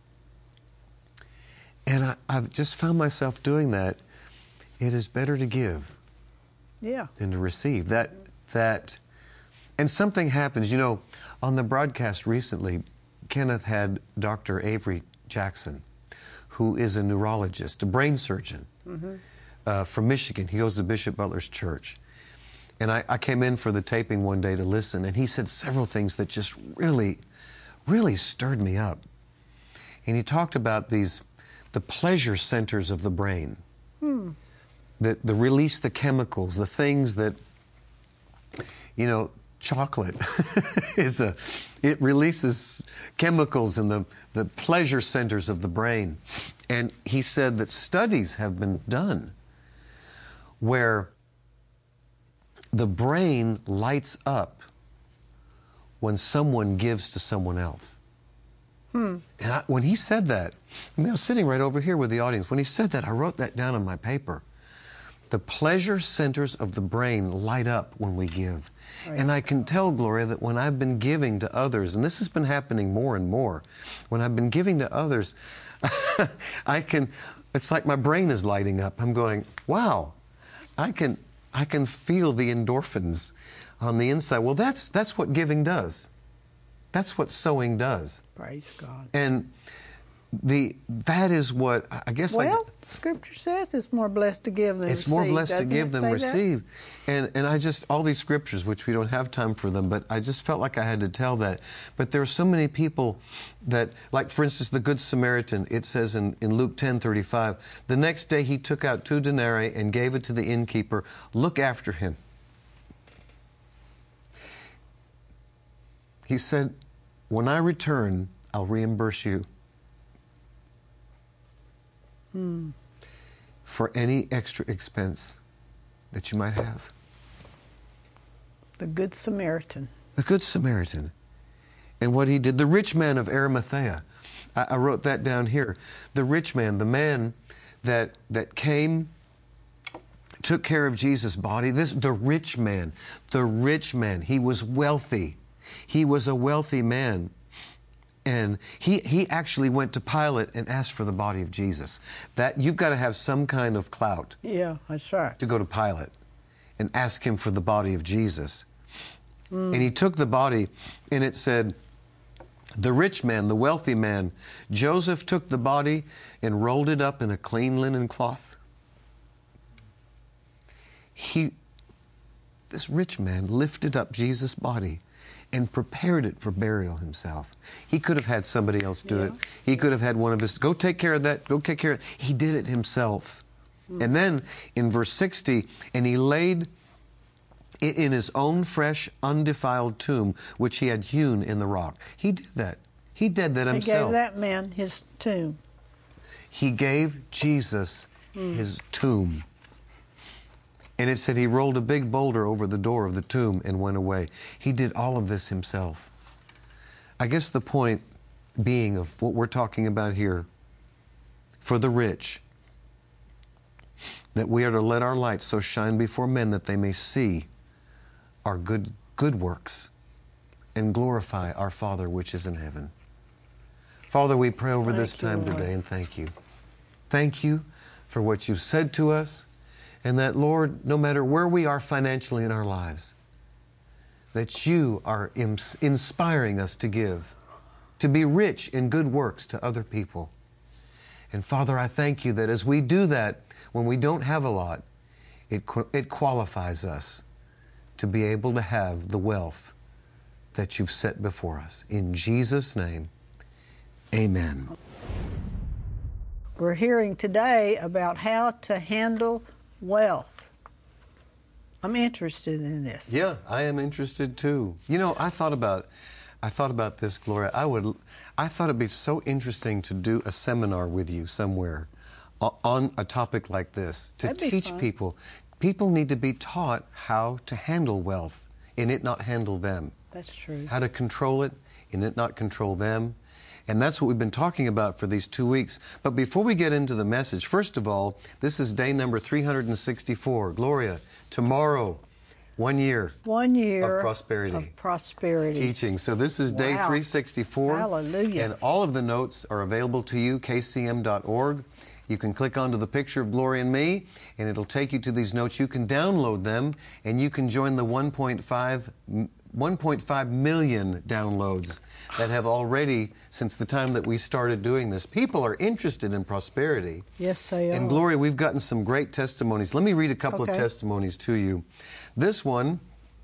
And I've just found myself doing that. It is better to give than to receive. And something happens. You know, on the broadcast recently, Kenneth had Dr. Avery Jackson, who is a neurologist, a brain surgeon from Michigan. He goes to Bishop Butler's church. And I came in for the taping one day to listen, and he said several things that just really, really stirred me up. And he talked about the pleasure centers of the brain, that release the chemicals, the things that, you know, chocolate it releases chemicals in the pleasure centers of the brain. And he said that studies have been done where the brain lights up when someone gives to someone else. And when he said that, I was sitting right over here with the audience. When he said that, I wrote that down on my paper. The pleasure centers of the brain light up when we give. Right. And I can tell, Gloria, that when I've been giving to others, and this has been happening more and more, when I've been giving to others, it's like my brain is lighting up. I'm going, wow, I can feel the endorphins on the inside. Well, that's what giving does. That's what sowing does. Praise God. And that is what, I guess... Scripture says it's more blessed to give than receive. It's more blessed to give than receive. And I just, all these scriptures, which we don't have time for them, but I just felt like I had to tell that. But there are so many people that, like for instance, the Good Samaritan, it says in Luke 10:35, the next day he took out 2 denarii and gave it to the innkeeper. Look after him. He said, when I return, I'll reimburse you for any extra expense that you might have. The Good Samaritan. The Good Samaritan. And what he did, the rich man of Arimathea. I wrote that down here. The rich man, the man that came, took care of Jesus' body. The rich man, he was wealthy. He was a wealthy man. And he actually went to Pilate and asked for the body of Jesus. That you've got to have some kind of clout. Yeah, that's right. To go to Pilate and ask him for the body of Jesus. And he took the body, and it said, the rich man, the wealthy man, Joseph took the body and rolled it up in a clean linen cloth. This rich man lifted up Jesus' body and prepared it for burial himself. He could have had somebody else do it. He could have had one of his, go take care of that, go take care of it. He did it himself. And then in verse 60, and he laid it in his own fresh, undefiled tomb, which he had hewn in the rock. He did that. He did that himself. He gave that man his tomb. He gave Jesus his tomb. And it said he rolled a big boulder over the door of the tomb and went away. He did all of this himself. I guess the point being of what we're talking about here, for the rich, that we are to let our light so shine before men that they may see our good works and glorify our Father which is in heaven. Father, we pray over this time today and thank you. Thank you for what you've said to us, and that, Lord, no matter where we are financially in our lives, that you are inspiring us to give, to be rich in good works to other people. And Father, I thank you that as we do that, when we don't have a lot, it qualifies us to be able to have the wealth that you've set before us. In Jesus' name, amen. We're hearing today about how to handle wealth. I'm interested in this. Yeah, I am interested too. You know, I thought about this, Gloria. I thought it'd be so interesting to do a seminar with you somewhere on a topic like this, to teach people. People need to be taught how to handle wealth and it not handle them. That's true. How to control it and it not control them. And that's what we've been talking about for these 2 weeks. But before we get into the message, first of all, this is day number 364. Gloria, tomorrow, 1 year. 1 year of prosperity. Of prosperity. Teaching. So this is day 364. Hallelujah. And all of the notes are available to you, kcm.org. You can click onto the picture of Gloria and me, and it'll take you to these notes. You can download them, and you can join the 1.5 million downloads that have already, since the time that we started doing this. People are interested in prosperity. Yes, they are. And Gloria, we've gotten some great testimonies. Let me read a couple of testimonies to you. This one,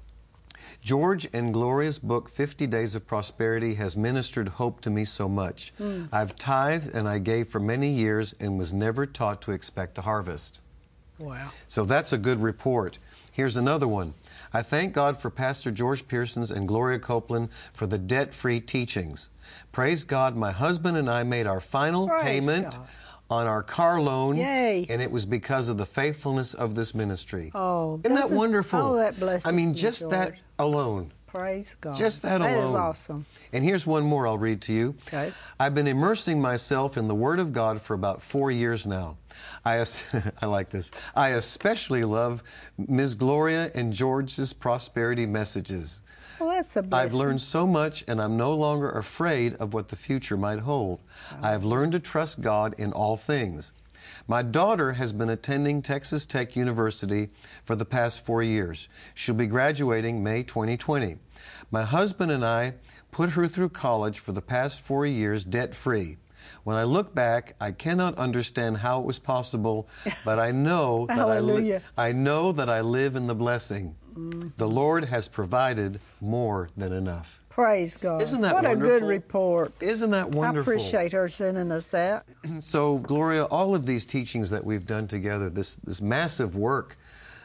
George and Gloria's book, 50 Days of Prosperity, has ministered hope to me so much. I've tithed and I gave for many years and was never taught to expect a harvest. Wow. So that's a good report. Here's another one. I thank God for Pastor George Pearsons and Gloria Copeland for the debt-free teachings. Praise God, my husband and I made our final payment on our car loan. Yay. And it was because of the faithfulness of this ministry. Oh, isn't that wonderful? Oh, that blesses I mean, me, just George. that alone. Praise God. Just that alone. That is awesome. And here's one more I'll read to you. Okay. I've been immersing myself in the Word of God for about 4 years now. I like this. I especially love Ms. Gloria and George's prosperity messages. Well, that's a blessing. I've learned so much, and I'm no longer afraid of what the future might hold. I have learned to trust God in all things. My daughter has been attending Texas Tech University for the past 4 years. She'll be graduating May 2020. My husband and I put her through college for the past 4 years debt-free. When I look back, I cannot understand how it was possible, but I know that I know that I live in the blessing. The Lord has provided more than enough. Praise God. Isn't that wonderful? What a good report. Isn't that wonderful? I appreciate her sending us that. So, Gloria, all of these teachings that we've done together, this massive work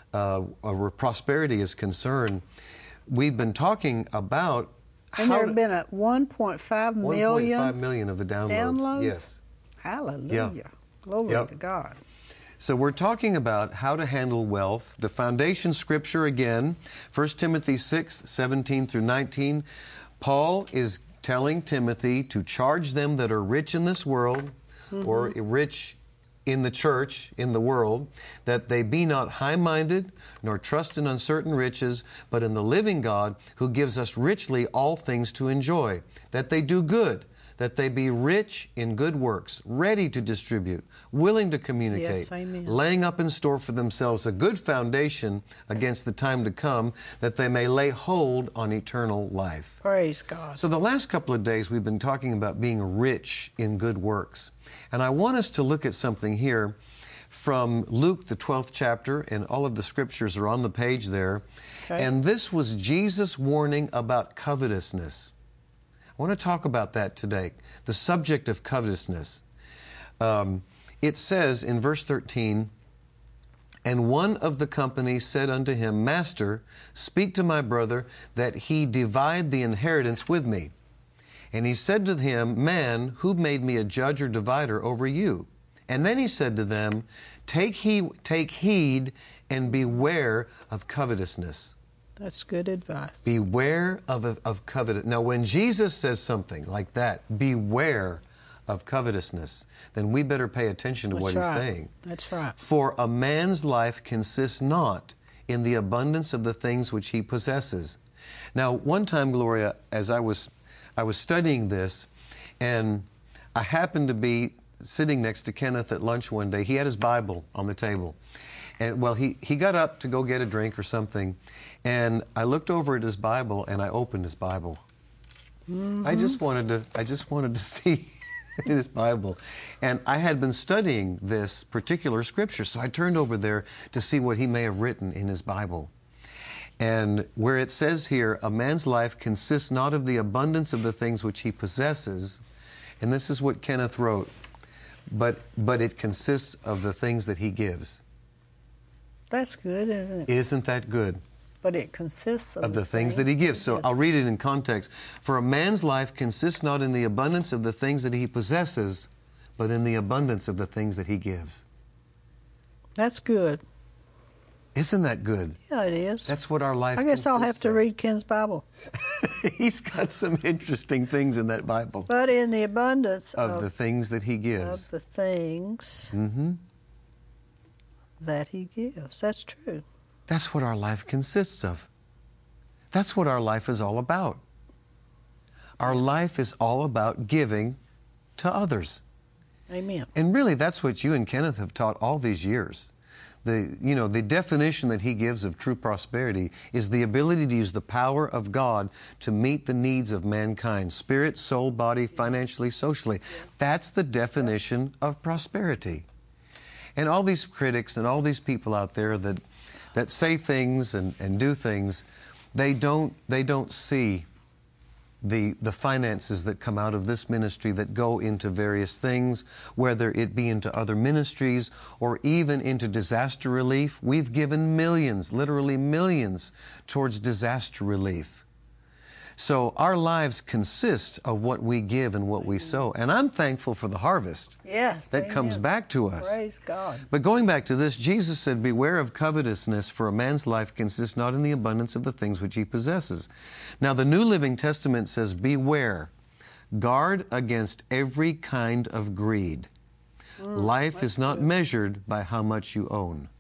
where prosperity is concerned, we've been talking about and there have been 1.5 million. 1.5 million of the downloads. Yes. Hallelujah. Yeah. Glory to God. So we're talking about how to handle wealth. The foundation scripture again, 1 Timothy 6:17 through 19. Paul is telling Timothy to charge them that are rich in this world, or rich in the church, in the world, that they be not high-minded, nor trust in uncertain riches, but in the living God, who gives us richly all things to enjoy, that they do good, that they be rich in good works, ready to distribute, willing to communicate, laying up in store for themselves a good foundation against the time to come, that they may lay hold on eternal life. Praise God. So the last couple of days we've been talking about being rich in good works. And I want us to look at something here from Luke, the 12th chapter, and all of the scriptures are on the page there. Okay. And this was Jesus' warning about covetousness. I want to talk about that today, the subject of covetousness. It says in verse 13, and one of the company said unto him, Master, speak to my brother that he divide the inheritance with me. And he said to him, Man, who made me a judge or divider over you? And then he said to them, take heed and beware of covetousness. That's good advice. Beware of covetous. Now, when Jesus says something like that, beware of covetousness, then we better pay attention to what he's saying. That's right. For a man's life consists not in the abundance of the things which he possesses. Now, one time, Gloria, as I was studying this, and I happened to be sitting next to Kenneth at lunch one day. He had his Bible on the table. And, well, he got up to go get a drink or something, and I looked over at his Bible, and I opened his Bible. Mm-hmm. I just wanted to see his Bible. And I had been studying this particular scripture, so I turned over there to see what he may have written in his Bible. And where it says here, a man's life consists not of the abundance of the things which he possesses, and this is what Kenneth wrote, but it consists of the things that he gives. That's good, isn't it? Isn't that good? But it consists of the things that he gives. So I'll read it in context. For a man's life consists not in the abundance of the things that he possesses, but in the abundance of the things that he gives. That's good. Isn't that good? Yeah, it is. That's what our life I guess I'll have to read Ken's Bible. He's got some interesting things in that Bible. But in the abundance of the things that he gives. Of the things that he gives. That's true. That's what our life consists of. That's what our life is all about. Our life is all about giving to others. Amen. And really, that's what you and Kenneth have taught all these years. The definition that he gives of true prosperity is the ability to use the power of God to meet the needs of mankind, spirit, soul, body, financially, socially. That's the definition of prosperity. And all these critics and all these people out there that say things and do things, they don't see the finances that come out of this ministry that go into various things, whether it be into other ministries or even into disaster relief. We've given millions, literally millions, towards disaster relief. So our lives consist of what we give and what we sow. And I'm thankful for the harvest that comes back to us. Praise God. But going back to this, Jesus said, beware of covetousness, for a man's life consists not in the abundance of the things which he possesses. Now, the New Living Testament says, beware, guard against every kind of greed. Life is not measured by how much you own.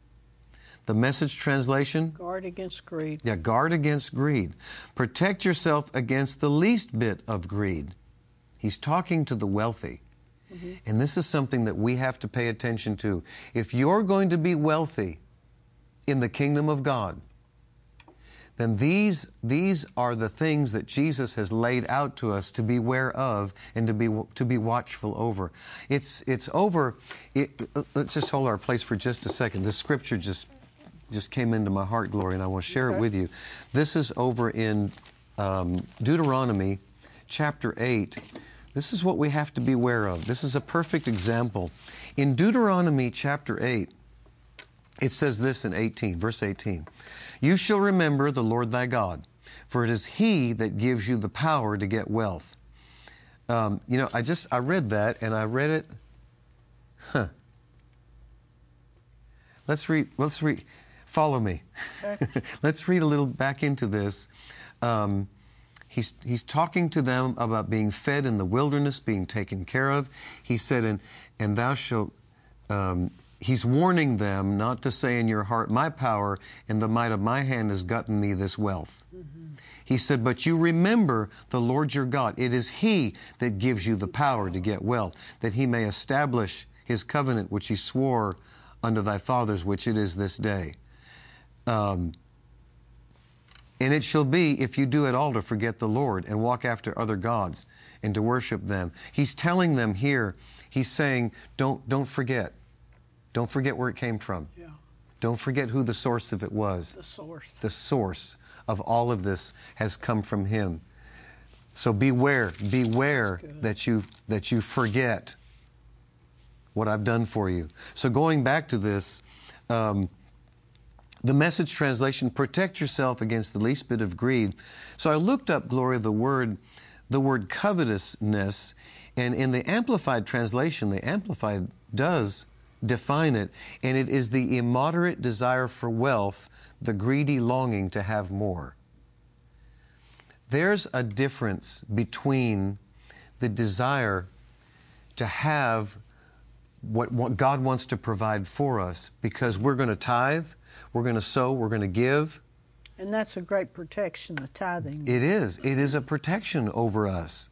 The Message translation? Guard against greed. Yeah, guard against greed. Protect yourself against the least bit of greed. He's talking to the wealthy. And this is something that we have to pay attention to. If you're going to be wealthy in the kingdom of God, then these are the things that Jesus has laid out to us to beware of and to be watchful over. It's over. Let's just hold our place for just a second. The scripture just came into my heart, Gloria, and I want to share it with you. This is over in Deuteronomy chapter 8. This is what we have to beware of. This is a perfect example. In Deuteronomy chapter 8, it says this in 18, verse 18. You shall remember the Lord thy God, for it is He that gives you the power to get wealth. I read that, and I read it. Let's read. Follow me. Okay. Let's read a little back into this. He's talking to them about being fed in the wilderness, being taken care of. He said, and thou shalt, he's warning them not to say in your heart, my power and the might of my hand has gotten me this wealth. He said, but you remember the Lord your God. It is He that gives you the power to get wealth, that He may establish His covenant, which He swore unto thy fathers, which it is this day. And it shall be, if you do at all, to forget the Lord and walk after other gods and to worship them. He's telling them here, he's saying, don't forget. Don't forget where it came from. Yeah. Don't forget who the source of it was. The source. The source of all of this has come from Him. So beware that you forget what I've done for you. So going back to this, the Message translation, protect yourself against the least bit of greed. So I looked up, Gloria, the word covetousness, and in the Amplified translation, the Amplified does define it, and it is the immoderate desire for wealth, the greedy longing to have more. There's a difference between the desire to have what God wants to provide for us, because we're going to tithe, we're going to sow, we're going to give. And that's a great protection, the tithing. It is. It is a protection over us.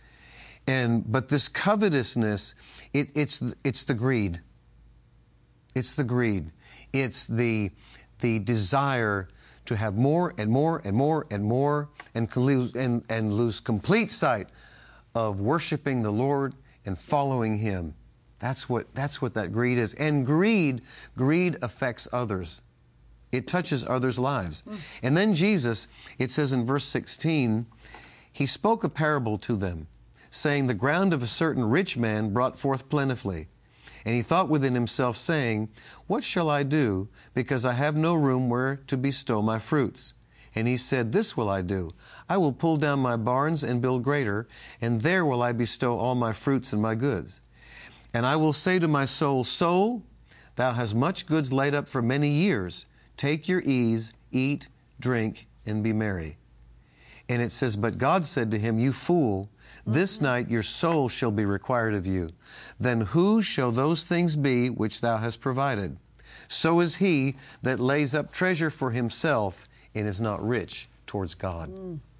But this covetousness, it's the greed. It's the greed. It's the desire to have more and more and more and more, and lose complete sight of worshiping the Lord and following Him. That's what that greed is. And greed affects others. It touches others' lives. And then Jesus, it says in verse 16, He spoke a parable to them, saying, the ground of a certain rich man brought forth plentifully. And he thought within himself, saying, what shall I do, because I have no room where to bestow my fruits? And he said, this will I do. I will pull down my barns and build greater, and there will I bestow all my fruits and my goods. And I will say to my soul, soul, thou hast much goods laid up for many years. Take your ease, eat, drink, and be merry. And it says, but God said to him, you fool, this night your soul shall be required of you. Then whose shall those things be which thou hast provided? So is he that lays up treasure for himself and is not rich towards God.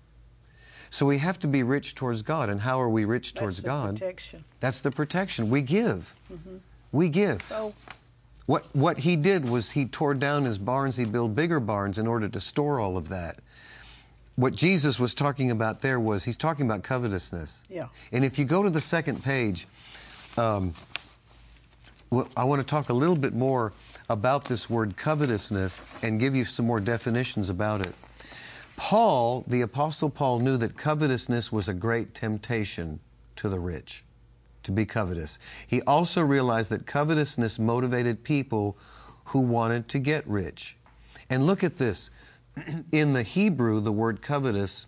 So we have to be rich towards God. And how are we rich towards God? That's the protection. That's the protection. We give. We give. So, what he did was he tore down his barns, he built bigger barns in order to store all of that. What Jesus was talking about there was, he's talking about covetousness. Yeah. And if you go to the second page, I want to talk a little bit more about this word covetousness and give you some more definitions about it. Paul, the Apostle Paul, knew that covetousness was a great temptation to the rich, to be covetous. He also realized that covetousness motivated people who wanted to get rich. And look at this. In the Hebrew, the word covetousness,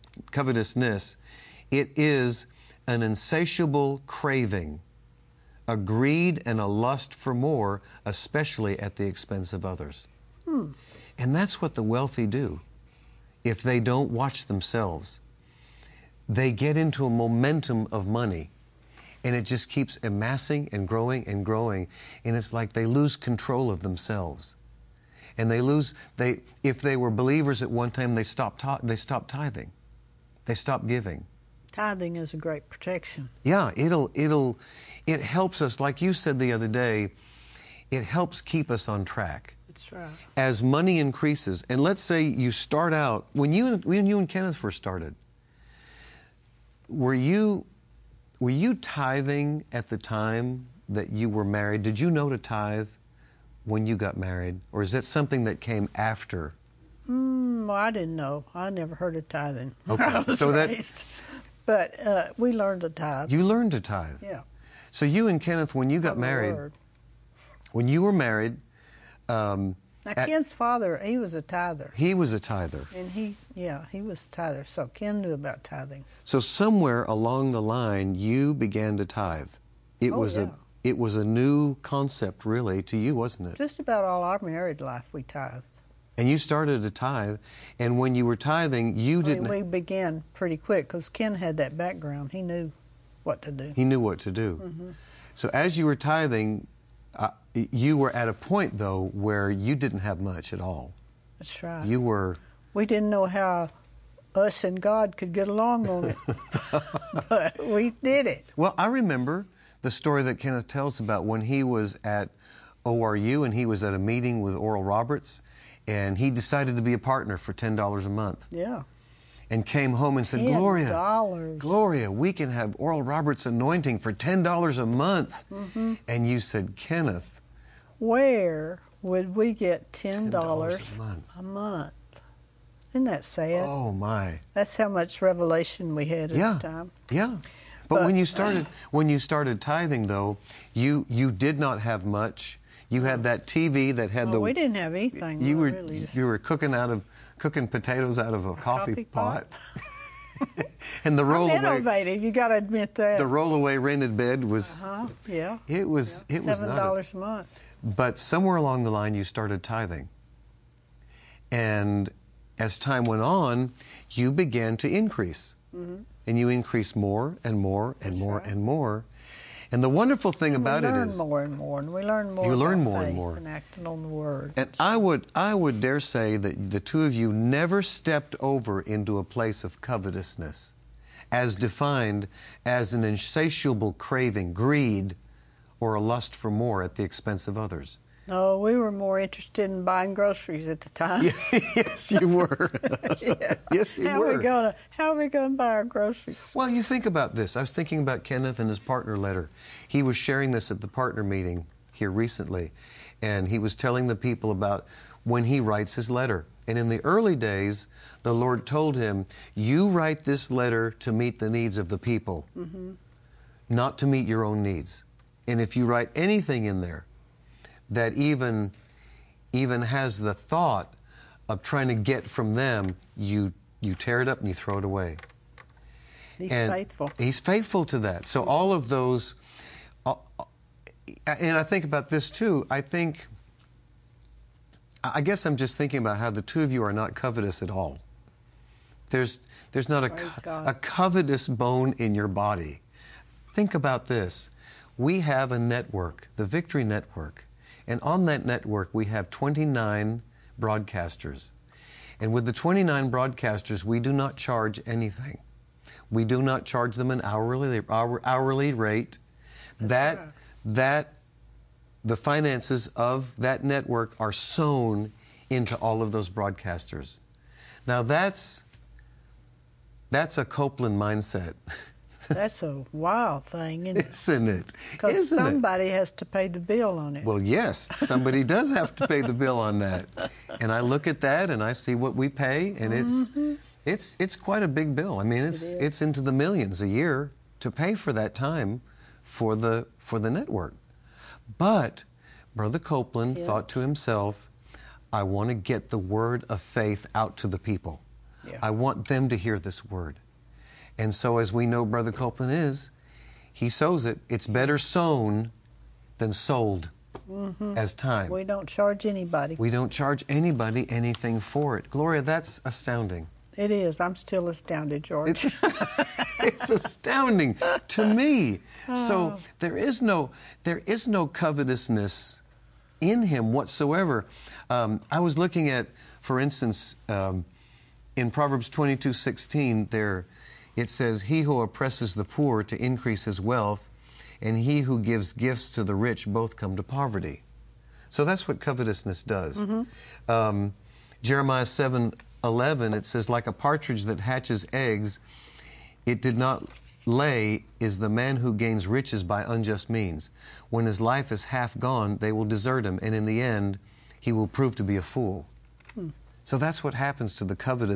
it is an insatiable craving, a greed and a lust for more, especially at the expense of others. And that's what the wealthy do. If they don't watch themselves, they get into a momentum of money, and it just keeps amassing and growing and growing, and it's like they lose control of themselves. And if they were believers at one time, they stopped tithing. They stopped giving. tithing is a great protection. Yeah, it helps us, like you said the other day, it helps keep us on track. That's right. As money increases, and let's say you start out, when you and Kenneth first started, were you tithing at the time that you were married? Did you know to tithe when you got married? Or is that something that came after? Well, I didn't know. I never heard of tithing. Okay. I was So raised. But we learned to tithe. You learned to tithe. Yeah. So you and Kenneth, when you got married, when you were married... now, Ken's father, he was a tither. He was a tither. And he was a tither. So Ken knew about tithing. So somewhere along the line, you began to tithe. It was a new concept, really, to you, wasn't it? Just about all our married life, we tithed. And you started to tithe, and when you were tithing, you didn't... We began pretty quick, because Ken had that background. He knew what to do. He knew what to do. Mm-hmm. So as you were tithing, you were at a point, though, where you didn't have much at all. That's right. You were... We didn't know how us and God could get along on it, but we did it. Well, I remember the story that Kenneth tells about when he was at ORU and he was at a meeting with Oral Roberts, and he decided to be a partner for $10 a month. Yeah. And came home and said, Gloria, we can have Oral Roberts anointing for $10 a month. Mm-hmm. And you said, Kenneth, where would we get $10 a month? Isn't that sad? Oh, my. That's how much revelation we had at the time. Yeah. But when you started tithing, though, you did not have much. You had that TV that had we didn't have anything. You were cooking potatoes out of a coffee pot. And the I'm rollaway, innovative. You got to admit that. the rollaway rented bed was, Yeah. it was not $7 a month. But somewhere along the line, you started tithing. And as time went on, you began to increase. And you increased more and more and more and more. And the wonderful thing about it is, we learn more and more, and we learn more. You learn about more and faith more. and acting on the Word. and I would dare say that the two of you never stepped over into a place of covetousness, as defined as an insatiable craving, greed, or a lust for more at the expense of others. No, we were more interested in buying groceries at the time. Yes, you were. Yeah. Yes, you How were. are we gonna buy our groceries? Well, you think about this. I was thinking about Kenneth and his partner letter. He was sharing this at the partner meeting here recently, and he was telling the people about when he writes his letter. And in the early days, the Lord told him, you write this letter to meet the needs of the people, not to meet your own needs. And if you write anything in there that even has the thought of trying to get from them, you tear it up and you throw it away. He's And faithful. He's faithful to that. So all of those, and I think about this too. I guess I'm just thinking about how the two of you are not covetous at all. There's not Praise God. a covetous bone in your body. Think about this. We have a network, the Victory Network. And on that network, we have 29 broadcasters. And with the 29 broadcasters, we do not charge anything. We do not charge them an hourly rate. The finances of that network are sown into all of those broadcasters. Now that's a Copeland mindset. That's a wild thing, isn't it? Isn't it? Because Isn't it? somebody has to pay the bill on it. Well, yes, somebody does have to pay the bill on that. And I look at that and I see what we pay, and it's quite a big bill. I mean, it's into the millions a year to pay for that time for the network. But Brother Copeland thought to himself, I want to get the word of faith out to the people. Yeah. I want them to hear this word. And so, as we know Brother Copeland is, he sows it. It's better sown than sold as time. We don't charge anybody. We don't charge anybody anything for it. Gloria, that's astounding. It is. I'm still astounded, George. It's astounding to me. So there is no covetousness in him whatsoever. I was looking at, for instance, in Proverbs 22:16, there it says, "He who oppresses the poor to increase his wealth, and he who gives gifts to the rich both come to poverty." So that's what covetousness does. Jeremiah 7:11, it says, "Like a partridge that hatches eggs, it did not lay, is the man who gains riches by unjust means. When his life is half gone, they will desert him, and in the end, he will prove to be a fool." So that's what happens to the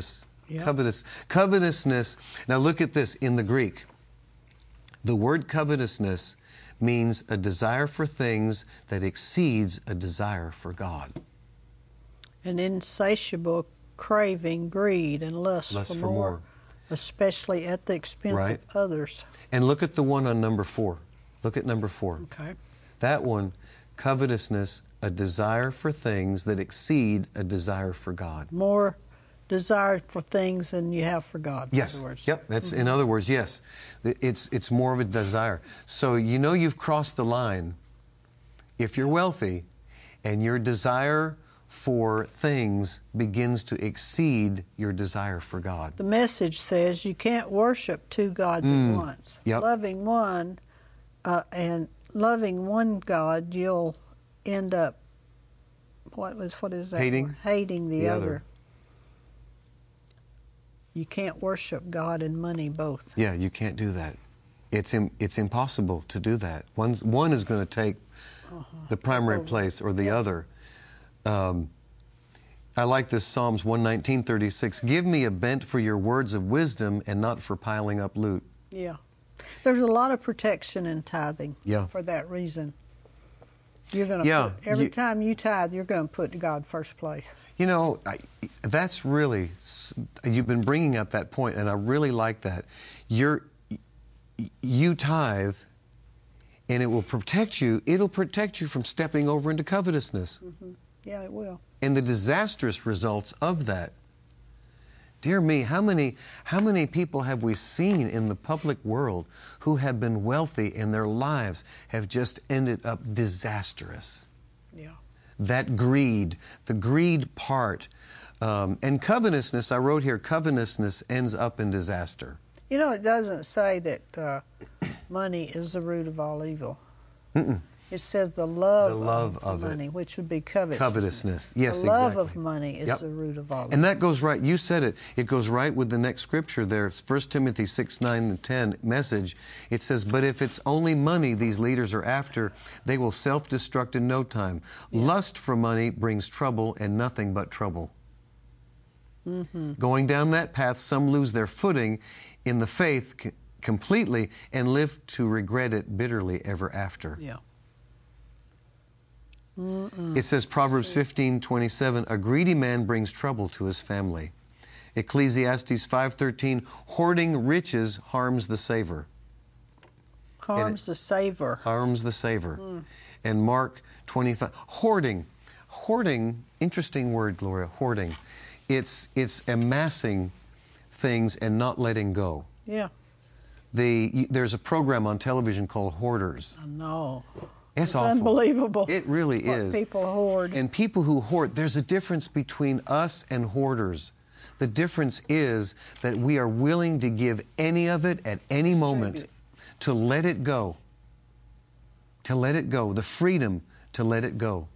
covetousness. Now look at this in the Greek. The word covetousness means a desire for things that exceeds a desire for God. An insatiable craving, greed, and lust for more, especially at the expense of others. And look at the one on number 4. Look at number 4. Okay. That one, covetousness, a desire for things that exceed a desire for God. More desire for things than you have for God. Yes. In other words. Yep. That's in other words. Yes. It's more of a desire. So you know you've crossed the line if you're wealthy, and your desire for things begins to exceed your desire for God. The message says you can't worship two gods at once. Yep. Loving one God, you'll end up what is that? Hating the other. You can't worship God and money both. Yeah, you can't do that. It's impossible to do that. One is going to take the primary place or the other. I like this Psalms 119:36. "Give me a bent for your words of wisdom and not for piling up loot." Yeah. There's a lot of protection in tithing Yeah. for that reason. You're going to every time you tithe, you're going to put God first place. You know, that's really, you've been bringing up that point, and I really like that. You tithe, and it will protect you. It'll protect you from stepping over into covetousness. Mm-hmm. Yeah, it will. And the disastrous results of that. Dear me, how many people have we seen in the public world who have been wealthy and their lives have just ended up disastrous? Yeah. That greed, the greed part. And covetousness, I wrote here, covetousness ends up in disaster. You know, it doesn't say that money is the root of all evil. Mm-mm. It says the love of it. money, which would be covetousness. Yes, the love exactly. of money is the root of all evil. And that goes right, you said it, it goes right with the next scripture there, 1 Timothy 6, 9, and 10 message. It says, but if it's only money these leaders are after, they will self-destruct in no time. Yeah. Lust for money brings trouble and nothing but trouble. Mm-hmm. Going down that path, some lose their footing in the faith completely and live to regret it bitterly ever after. Yeah. It says, Proverbs 15:27, a greedy man brings trouble to his family. Ecclesiastes 5:13, hoarding riches harms the saver. Harms the saver. Harms the saver. And Mark 25, hoarding. Hoarding, interesting word, Gloria, hoarding. It's amassing things and not letting go. Yeah. There's a program on television called Hoarders. I know. It's awful. Unbelievable. It really is. People hoard. And people who hoard, there's a difference between us and hoarders. The difference is that we are willing to give any of it at any moment, to let it go. To let it go. The freedom to let it go.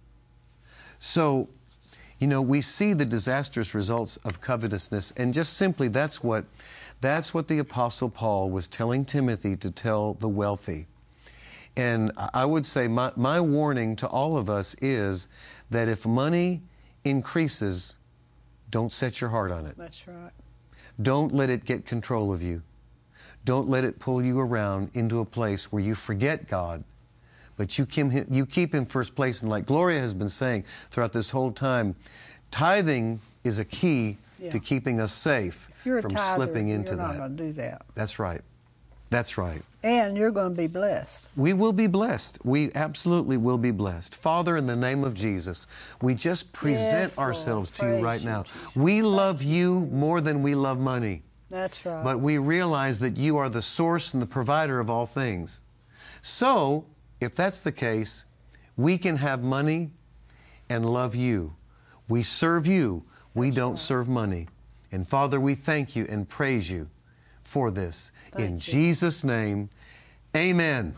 So, you know, we see the disastrous results of covetousness, and just simply that's what the Apostle Paul was telling Timothy to tell the wealthy. And I would say my warning to all of us is that if money increases, don't set your heart on it. That's right. Don't let it get control of you. Don't let it pull you around into a place where you forget God, but you keep Him first place. And like Gloria has been saying throughout this whole time, tithing is a key to keeping us safe from slipping into that. You're not going to do that. That's right. That's right. And you're going to be blessed. We will be blessed. We absolutely will be blessed. Father, in the name of Jesus, we just present ourselves to you right now. We love you more than we love money. That's right. But we realize that you are the source and the provider of all things. So, if that's the case, we can have money and love you. We serve you. We don't serve money. And Father, we thank you and praise you for this. In Jesus' name, amen.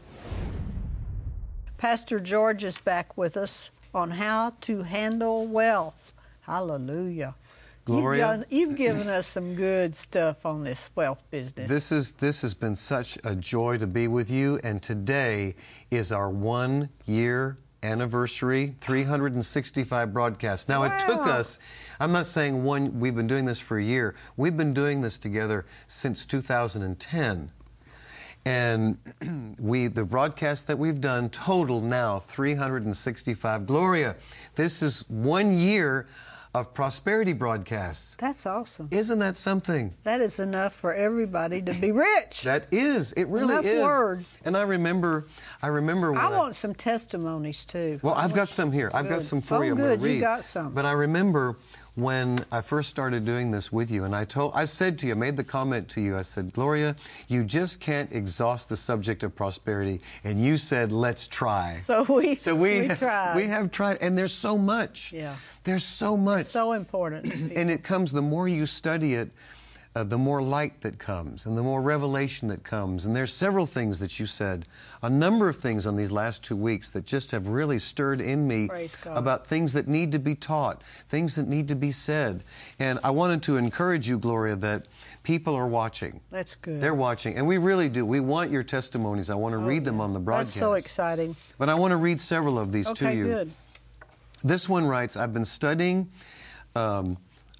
Pastor George is back with us on how to handle wealth. Hallelujah. Gloria, you've given us some good stuff on this wealth business. This has been such a joy to be with you, and today is our 1-year anniversary, 365 broadcasts. Now, it took us, I'm not saying we've been doing this for a year. We've been doing this together since 2010. And the broadcasts that we've done total now 365. Gloria, this is 1 year of prosperity broadcasts. That's awesome. Isn't that something? That is enough for everybody to be rich. That is. It really enough is. Word. And I remember when I want some testimonies too. Well, I've got some here. I've got some for you. I'm good. going to read. You got some. But I remember when I first started doing this with you, and I said to you, I made the comment to you, I said, Gloria, you just can't exhaust the subject of prosperity. And you said, let's try. So we tried. We have tried, and there's so much. Yeah. There's so much. It's so important to people. And it comes, the more you study it, the more light that comes and the more revelation that comes. And there's several things that you said, a number of things on these last 2 weeks that just have really stirred in me about things that need to be taught, things that need to be said. And I wanted to encourage you, Gloria, that people are watching. That's good. They're watching. And we really do. We want your testimonies. I want to read them on the broadcast. That's so exciting. But I want to read several of these to you. Okay, good. This one writes, I've been studying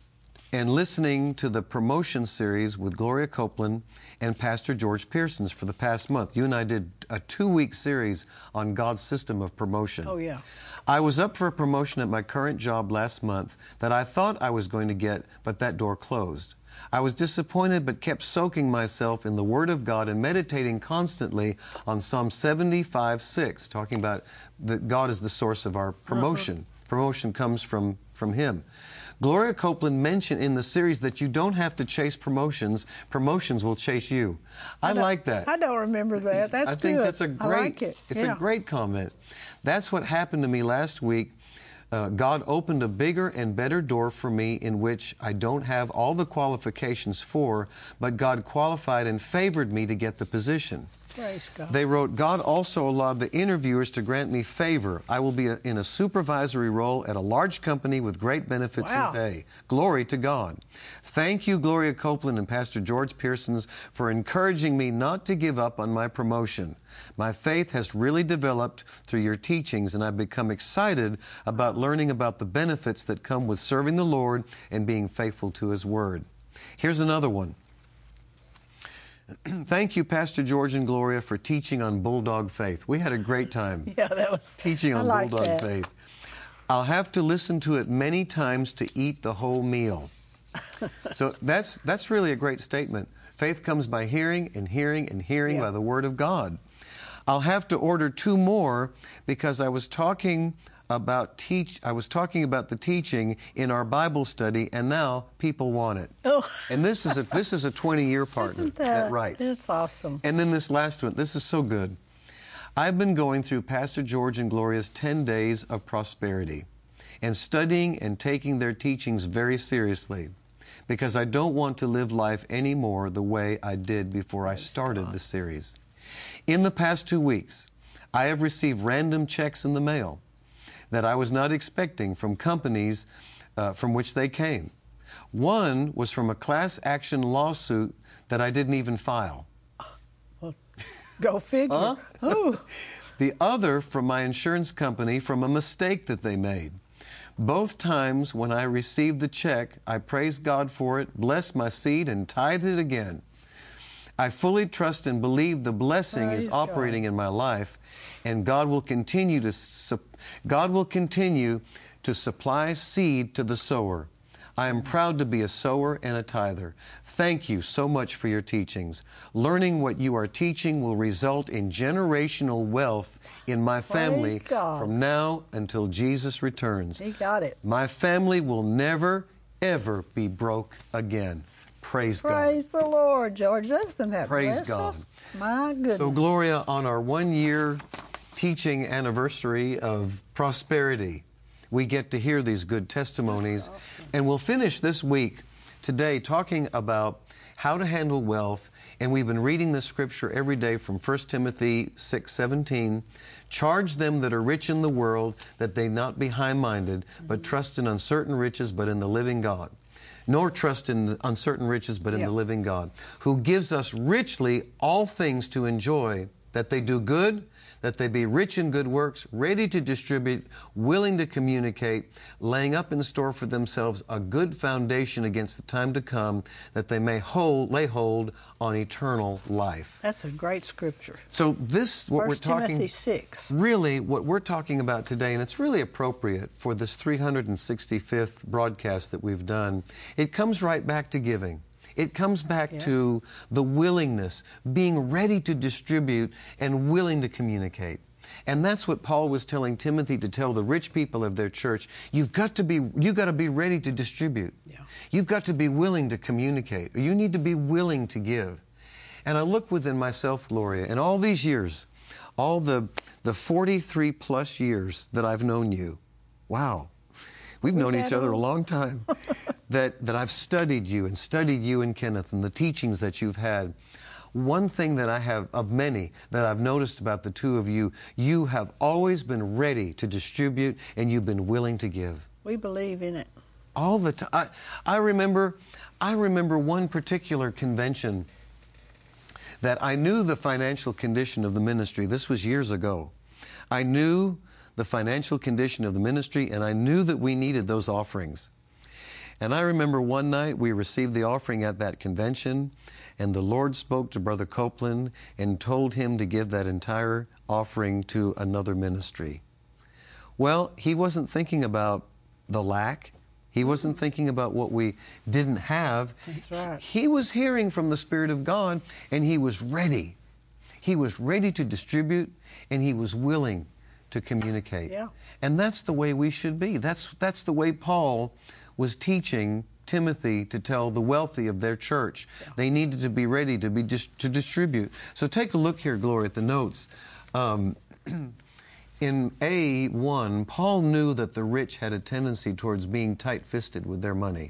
and listening to the promotion series with Gloria Copeland and Pastor George Pearsons for the past month. You and I did a 2-week series on God's system of promotion. Oh, yeah. I was up for a promotion at my current job last month that I thought I was going to get, but that door closed. I was disappointed, but kept soaking myself in the Word of God and meditating constantly on Psalm 75:6, talking about that God is the source of our promotion. Promotion comes from Him. Gloria Copeland mentioned in the series that you don't have to chase promotions. Promotions will chase you. I like that. I don't remember that. That's good. I think that's a great, I like it. It's a great comment. That's what happened to me last week. God opened a bigger and better door for me in which I don't have all the qualifications for, but God qualified and favored me to get the position. Praise God. They wrote, God also allowed the interviewers to grant me favor. I will be in a supervisory role at a large company with great benefits and pay. Glory to God. Thank you, Gloria Copeland and Pastor George Pearsons, for encouraging me not to give up on my promotion. My faith has really developed through your teachings, and I've become excited about learning about the benefits that come with serving the Lord and being faithful to His Word. Here's another one. Thank you, Pastor George and Gloria, for teaching on bulldog faith. We had a great time that was teaching on bulldog faith. I'll have to listen to it many times to eat the whole meal. So that's really a great statement. Faith comes by hearing and hearing and hearing by the Word of God. I'll have to order 2 more because I was talking about the teaching in our Bible study, and now people want it. Oh. And this is a 20-year partner that writes. That's awesome. And then this last one, this is so good. I've been going through Pastor George and Gloria's 10 days of prosperity and studying and taking their teachings very seriously because I don't want to live life anymore the way I did before I started the series. In the past 2 weeks, I have received random checks in the mail that I was not expecting from companies from which they came. One was from a class action lawsuit that I didn't even file. Well, go figure. The other from my insurance company from a mistake that they made. Both times when I received the check, I praised God for it, blessed my seed, and tithed it again. I fully trust and believe the blessing is operating in my life, and God will continue to supply seed to the sower. I am proud to be a sower and a tither. Thank you so much for your teachings. Learning what you are teaching will result in generational wealth in my family from now until Jesus returns. He got it. My family will never, ever be broke again. Praise God. Praise the Lord, George. Doesn't that Praise bless God. us? My goodness. So, Gloria, on our 1-year teaching anniversary of prosperity, we get to hear these good testimonies. Awesome. And we'll finish this week today talking about how to handle wealth. And we've been reading the scripture every day from 1 Timothy 6:17. Charge them that are rich in the world that they not be high-minded, but trust in uncertain riches, but in the living God. Nor trust in uncertain riches, but in the living God, who gives us richly all things to enjoy, that they do good, that they be rich in good works, ready to distribute, willing to communicate, laying up in store for themselves a good foundation against the time to come, that they may lay hold on eternal life. That's a great scripture. So this, what we're talking, 1 Timothy 6. Really, what we're talking about today, and it's really appropriate for this 365th broadcast that we've done, it comes right back to giving. It comes back to the willingness, being ready to distribute and willing to communicate. And that's what Paul was telling Timothy to tell the rich people of their church. You've got to be ready to distribute. Yeah. You've got to be willing to communicate. You need to be willing to give. And I look within myself, Gloria, and all these years, all the 43 plus years that I've known you. Wow. We've known each other a long time. that I've studied you and Kenneth and the teachings that you've had. One thing that I have, of many, that I've noticed about the two of you, you have always been ready to distribute and you've been willing to give. We believe in it. All the time. I remember one particular convention that I knew the financial condition of the ministry. This was years ago. I knew the financial condition of the ministry, and I knew that we needed those offerings. And I remember one night we received the offering at that convention, and the Lord spoke to Brother Copeland and told him to give that entire offering to another ministry. Well, he wasn't thinking about the lack. He wasn't thinking about what we didn't have. That's right. He was hearing from the Spirit of God, and he was ready. He was ready to distribute, and he was willing to communicate. Yeah. And that's the way we should be. That's the way Paul was teaching Timothy to tell the wealthy of their church. Yeah. They needed to be ready to distribute. So take a look here, Gloria, at the notes. In A1, Paul knew that the rich had a tendency towards being tight-fisted with their money.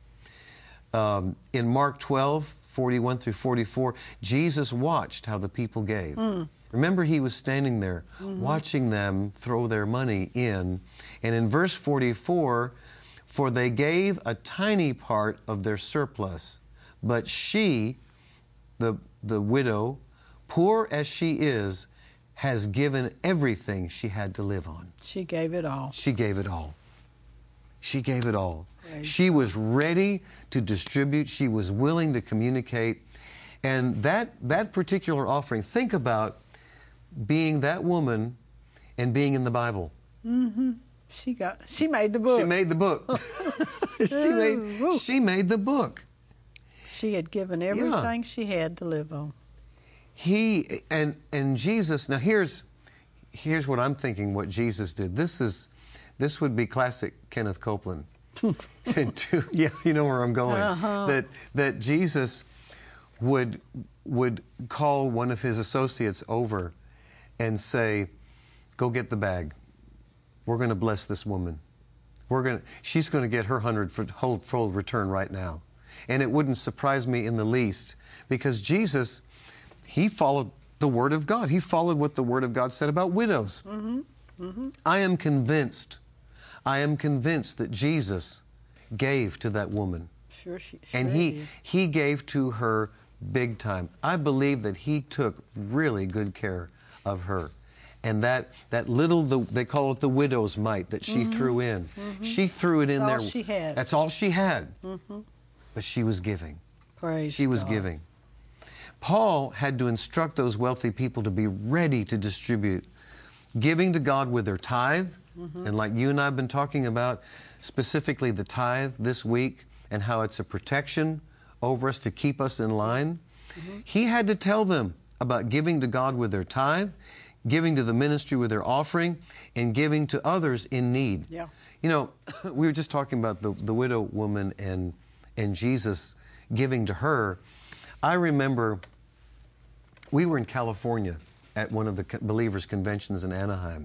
In Mark 12, 41 through 44, Jesus watched how the people gave. Remember, he was standing there watching them throw their money in. And in verse 44, for they gave a tiny part of their surplus, but she, the widow, poor as she is, has given everything she had to live on. She gave it all. She gave it all. She gave it all. Right. She was ready to distribute. She was willing to communicate. And that particular offering, think about being that woman and being in the Bible. Mm-hmm. She made the book. She made the book. she made the book. She had given everything she had to live on. He and Jesus. Now here's what I'm thinking. What Jesus did. This would be classic Kenneth Copeland. Yeah, you know where I'm going. Uh-huh. That Jesus would call one of his associates over and say, "Go get the bag. We're going to bless this woman. She's going to get her 100-fold return right now." And it wouldn't surprise me in the least, because Jesus, he followed the Word of God. He followed what the Word of God said about widows. Mm-hmm. Mm-hmm. I am convinced that Jesus gave to that woman. Sure and he gave to her big time. I believe that he took really good care of her. And that little, they call it the widow's mite that she threw in. Mm-hmm. She threw it in there. That's all she had. That's all she had. Mm-hmm. But she was giving. Praise She was God. giving. Paul had to instruct those wealthy people to be ready to distribute, giving to God with their tithe. Mm-hmm. And like you and I have been talking about, specifically the tithe this week and how it's a protection over us to keep us in line. Mm-hmm. He had to tell them about giving to God with their tithe, giving to the ministry with their offering, and giving to others in need. Yeah. You know, we were just talking about the widow woman and Jesus giving to her. I remember we were in California at one of the Believers Conventions in Anaheim.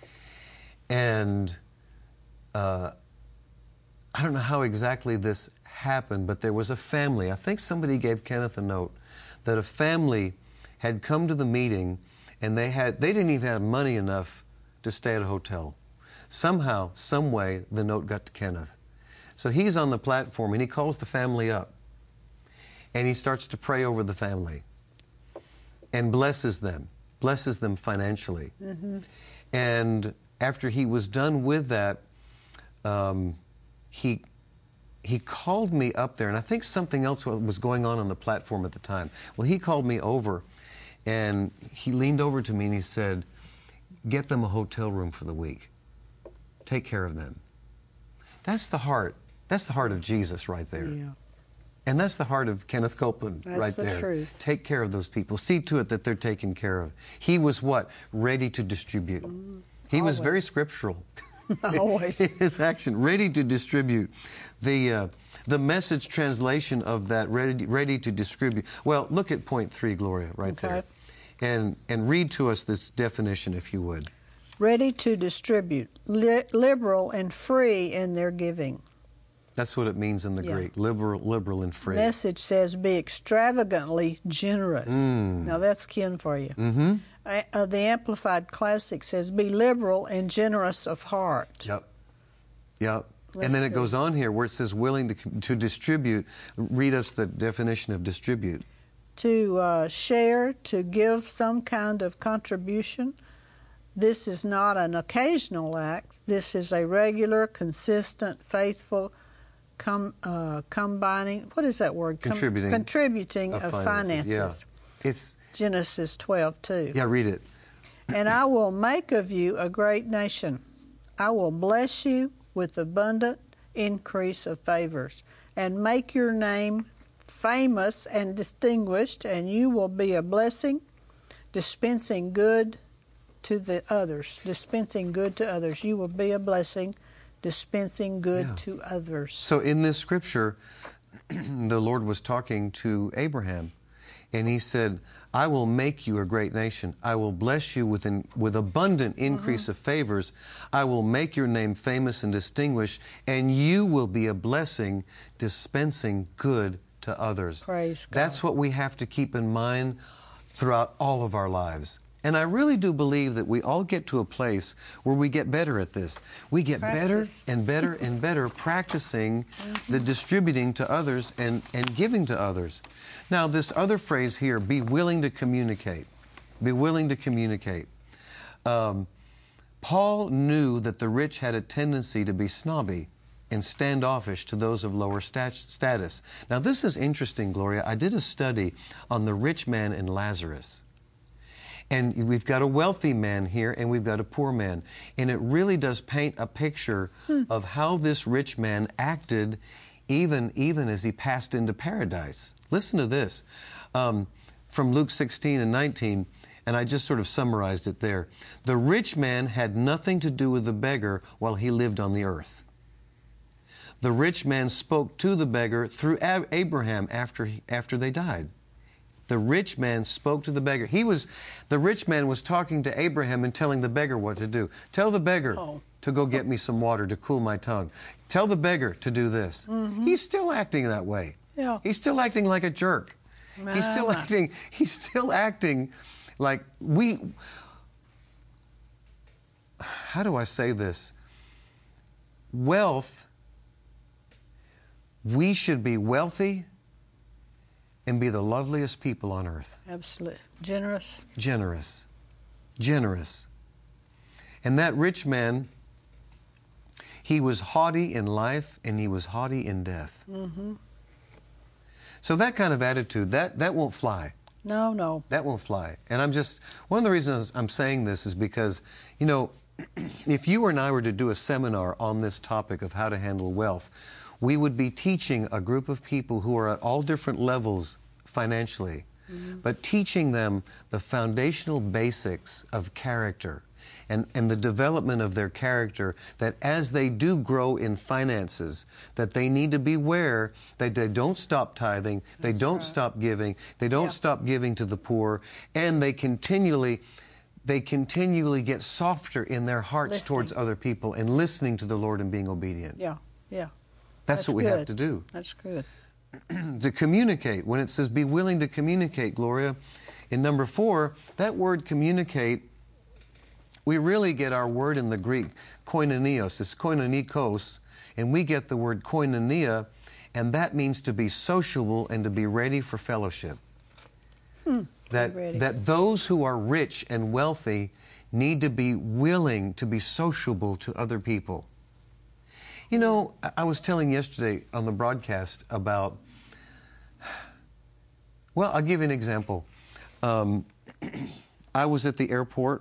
And I don't know how exactly this happened, but there was a family. I think somebody gave Kenneth a note that a family had come to the meeting, and they didn't even have money enough to stay at a hotel. Somehow, some way, the note got to Kenneth. So he's on the platform, and he calls the family up, and he starts to pray over the family and blesses them financially. Mm-hmm. And after he was done with that, he called me up there, and I think something else was going on the platform at the time. Well, he called me over, and he leaned over to me and he said, "Get them a hotel room for the week. Take care of them." That's the heart. That's the heart of Jesus right there. Yeah. And that's the heart of Kenneth Copeland. That's right the there. truth. Take care of those people. See to it that they're taken care of. He was what? Ready to distribute. He was very scriptural. Always. In his action, ready to distribute. The Message translation of that, ready to distribute. Well, look at point 3, Gloria, right there. And read to us this definition, if you would. Ready to distribute, liberal and free in their giving. That's what it means in the Greek, liberal and free. Message says be extravagantly generous. Now that's kin for you. Mm-hmm. The Amplified Classic says be liberal and generous of heart. Yep. And then it goes on here where it says willing to distribute. Read us the definition of distribute. To share, to give some kind of contribution. This is not an occasional act. This is a regular, consistent, faithful combining, what is that word? Contributing of finances. Yeah. It's Genesis 12:2. Yeah, read it. And I will make of you a great nation. I will bless you with abundant increase of favors, and make your name famous and distinguished, and you will be a blessing, dispensing good to the others. Dispensing good to others. You will be a blessing, dispensing good to others. So in this scripture, the Lord was talking to Abraham, and he said, I will make you a great nation. I will bless you with abundant increase of favors. I will make your name famous and distinguished, and you will be a blessing, dispensing good to others. Praise God. That's what we have to keep in mind throughout all of our lives. And I really do believe that we all get to a place where we get better at this. We get better and better and better practicing the distributing to others and giving to others. Now, this other phrase here, be willing to communicate. Be willing to communicate. Paul knew that the rich had a tendency to be snobby and standoffish to those of lower status. Now, this is interesting, Gloria. I did a study on the rich man and Lazarus. And we've got a wealthy man here, and we've got a poor man. And it really does paint a picture of how this rich man acted even as he passed into paradise. Listen to this. From Luke 16 and 19, and I just sort of summarized it there. The rich man had nothing to do with the beggar while he lived on the earth. The rich man spoke to the beggar through Abraham after they died. The rich man spoke to the beggar. The rich man was talking to Abraham and telling the beggar what to do. Tell the beggar to go get me some water to cool my tongue. Tell the beggar to do this. He's still acting that way. Yeah. He's still acting like a jerk. He's still acting like how do I say this? Wealth, we should be wealthy and be the loveliest people on earth. Absolutely. Generous. Generous. Generous. And that rich man, he was haughty in life and he was haughty in death. So that kind of attitude, that won't fly. No. That won't fly. And one of the reasons I'm saying this is because, you know, if you and I were to do a seminar on this topic of how to handle wealth, we would be teaching a group of people who are at all different levels financially, but teaching them the foundational basics of character and the development of their character, that as they do grow in finances, that they need to be aware that they don't stop tithing, they don't stop giving, they don't stop giving to the poor, and they continually get softer in their hearts towards other people and listening to the Lord and being obedient. Yeah. That's what we have to do. That's good. To communicate. When it says be willing to communicate, Gloria, in number 4, that word communicate, we really get our word in the Greek, koinonios. It's koinonikos, and we get the word koinonia, and that means to be sociable and to be ready for fellowship. That those who are rich and wealthy need to be willing to be sociable to other people. You know, I was telling yesterday on the broadcast about, well, I'll give you an example. I was at the airport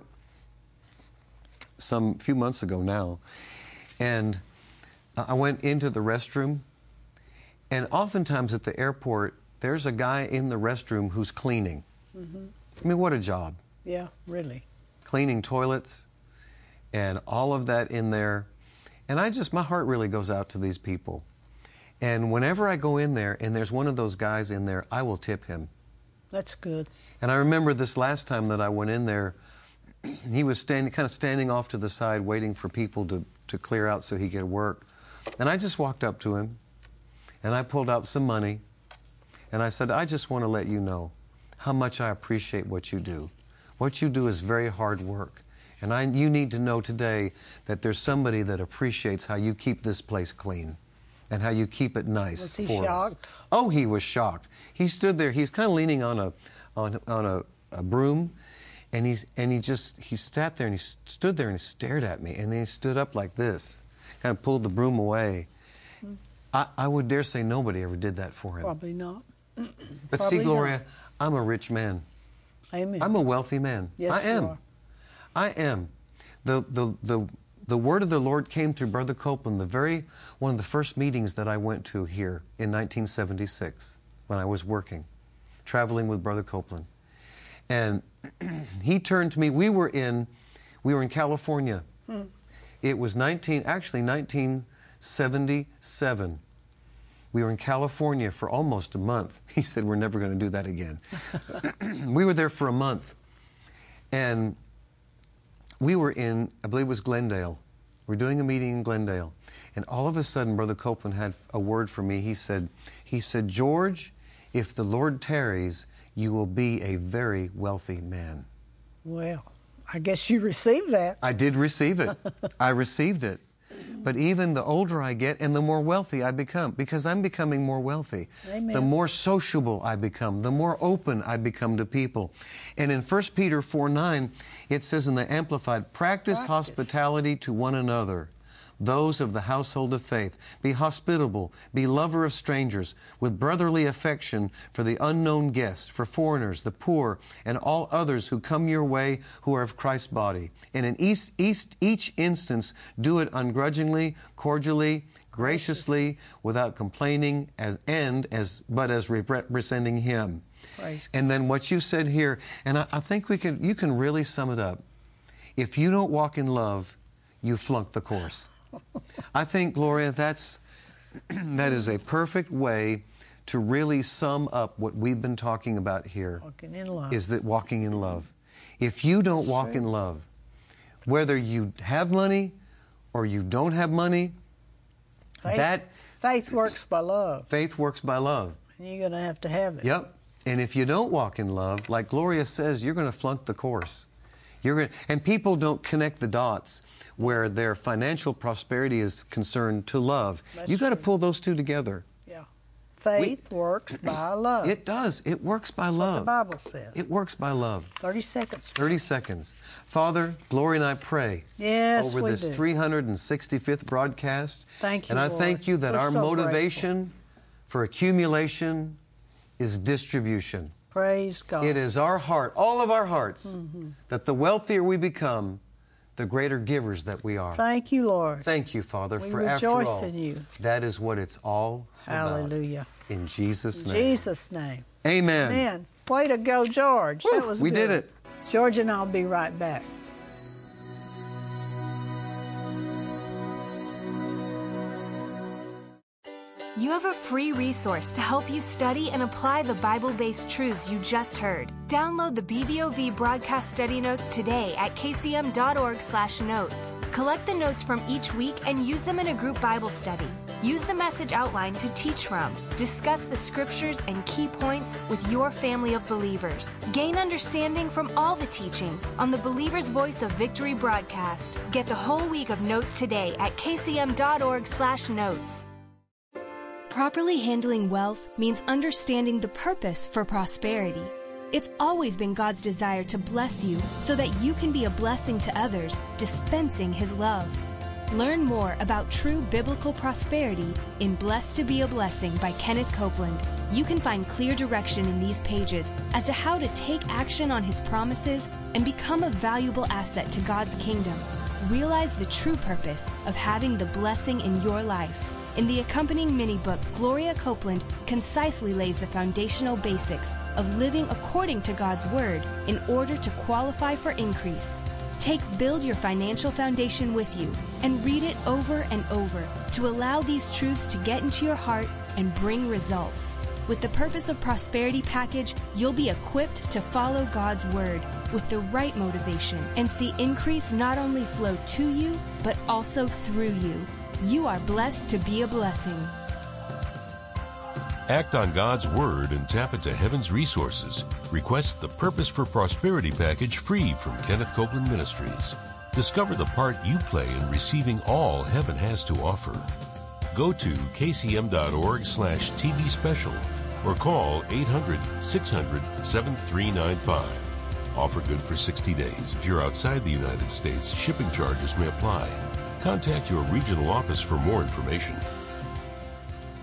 some few months ago now, and I went into the restroom, and oftentimes at the airport, there's a guy in the restroom who's cleaning. I mean, what a job. Yeah, really. Cleaning toilets and all of that in there. And my heart really goes out to these people. And whenever I go in there and there's one of those guys in there, I will tip him. That's good. And I remember this last time that I went in there, he was standing off to the side waiting for people to clear out so he could work. And I just walked up to him and I pulled out some money and I said, I just want to let you know how much I appreciate what you do. What you do is very hard work. And you need to know today that there's somebody that appreciates how you keep this place clean and how you keep it nice for us. Was he shocked? Oh, he was shocked. He stood there. He was kind of leaning on a broom, and he sat there and he stood there and he stared at me, and then he stood up like this, kind of pulled the broom away. I would dare say nobody ever did that for him. Probably not. But Probably see, Gloria, not. I'm a rich man. Amen. I'm a wealthy man. Yes, I am. you are. I am. The word of the Lord came through Brother Copeland, one of the first meetings that I went to here in 1976 when I was working, traveling with Brother Copeland. And he turned to me. We were in California. It was 1977. We were in California for almost a month. He said, we're never going to do that again. We were there for a month. And we were in, I believe it was Glendale. We're doing a meeting in Glendale. And all of a sudden, Brother Copeland had a word for me. He said, George, if the Lord tarries, you will be a very wealthy man. Well, I guess you received that. I did receive it. I received it. But even the older I get and the more wealthy I become, because I'm becoming more wealthy, Amen. the more sociable I become, the more open I become to people. And in 1 Peter 4:9, it says in the Amplified, practice hospitality to one another, those of the household of faith. Be hospitable, be lover of strangers, with brotherly affection for the unknown guests, for foreigners, the poor, and all others who come your way who are of Christ's body. And in each instance, do it ungrudgingly, cordially, graciously, without complaining, but as representing Him. Praise And then what you said here, and I think you can really sum it up. If you don't walk in love, you flunk the course. I think, Gloria, that is a perfect way to really sum up what we've been talking about here. Walking in love. Is that walking in love. If you don't walk in love, whether you have money or you don't have money, faith works by love. Faith works by love. And you're going to have it. Yep. And if you don't walk in love, like Gloria says, you're going to flunk the course. And people don't connect the dots where their financial prosperity is concerned to love. You've got to pull those two together. Yeah. Faith works by love. It does. It works by That's love. what the Bible says. It works by love. 30 seconds. 30 seconds. Father, Gloria and I pray over this 365th broadcast. Thank you, And I Lord. thank you that We're our so motivation for accumulation is distribution. Praise God. It is our heart, all of our hearts, that the wealthier we become, the greater givers that we are. Thank you, Lord. Thank you, Father, We for after rejoice all, in you. that is what it's all Hallelujah. about. In Jesus' In name. Jesus' name. Amen. Man, way to go, George. That was we good. did it. George and I'll be right back. You have a free resource to help you study and apply the Bible-based truths you just heard. Download the BVOV broadcast study notes today at kcm.org/notes. Collect the notes from each week and use them in a group Bible study. Use the message outline to teach from. Discuss the scriptures and key points with your family of believers. Gain understanding from all the teachings on the Believer's Voice of Victory broadcast. Get the whole week of notes today at kcm.org/notes. Properly handling wealth means understanding the purpose for prosperity. It's always been God's desire to bless you so that you can be a blessing to others, dispensing His love. Learn more about true biblical prosperity in Blessed to Be a Blessing by Kenneth Copeland. You can find clear direction in these pages as to how to take action on His promises and become a valuable asset to God's kingdom. Realize the true purpose of having the blessing in your life. In the accompanying mini-book, Gloria Copeland concisely lays the foundational basics of living according to God's Word in order to qualify for increase. Take Build Your Financial Foundation with you and read it over and over to allow these truths to get into your heart and bring results. With the Purpose of Prosperity package, you'll be equipped to follow God's Word with the right motivation and see increase not only flow to you, but also through you. You are blessed to be a blessing. Act on God's Word and tap into heaven's resources. Request the Purpose for Prosperity package free from Kenneth Copeland Ministries. Discover the part you play in receiving all heaven has to offer. Go to kcm.org/TV special or call 800-600-7395. Offer good for 60 days. If you're outside the United States, shipping charges may apply. Contact your regional office for more information.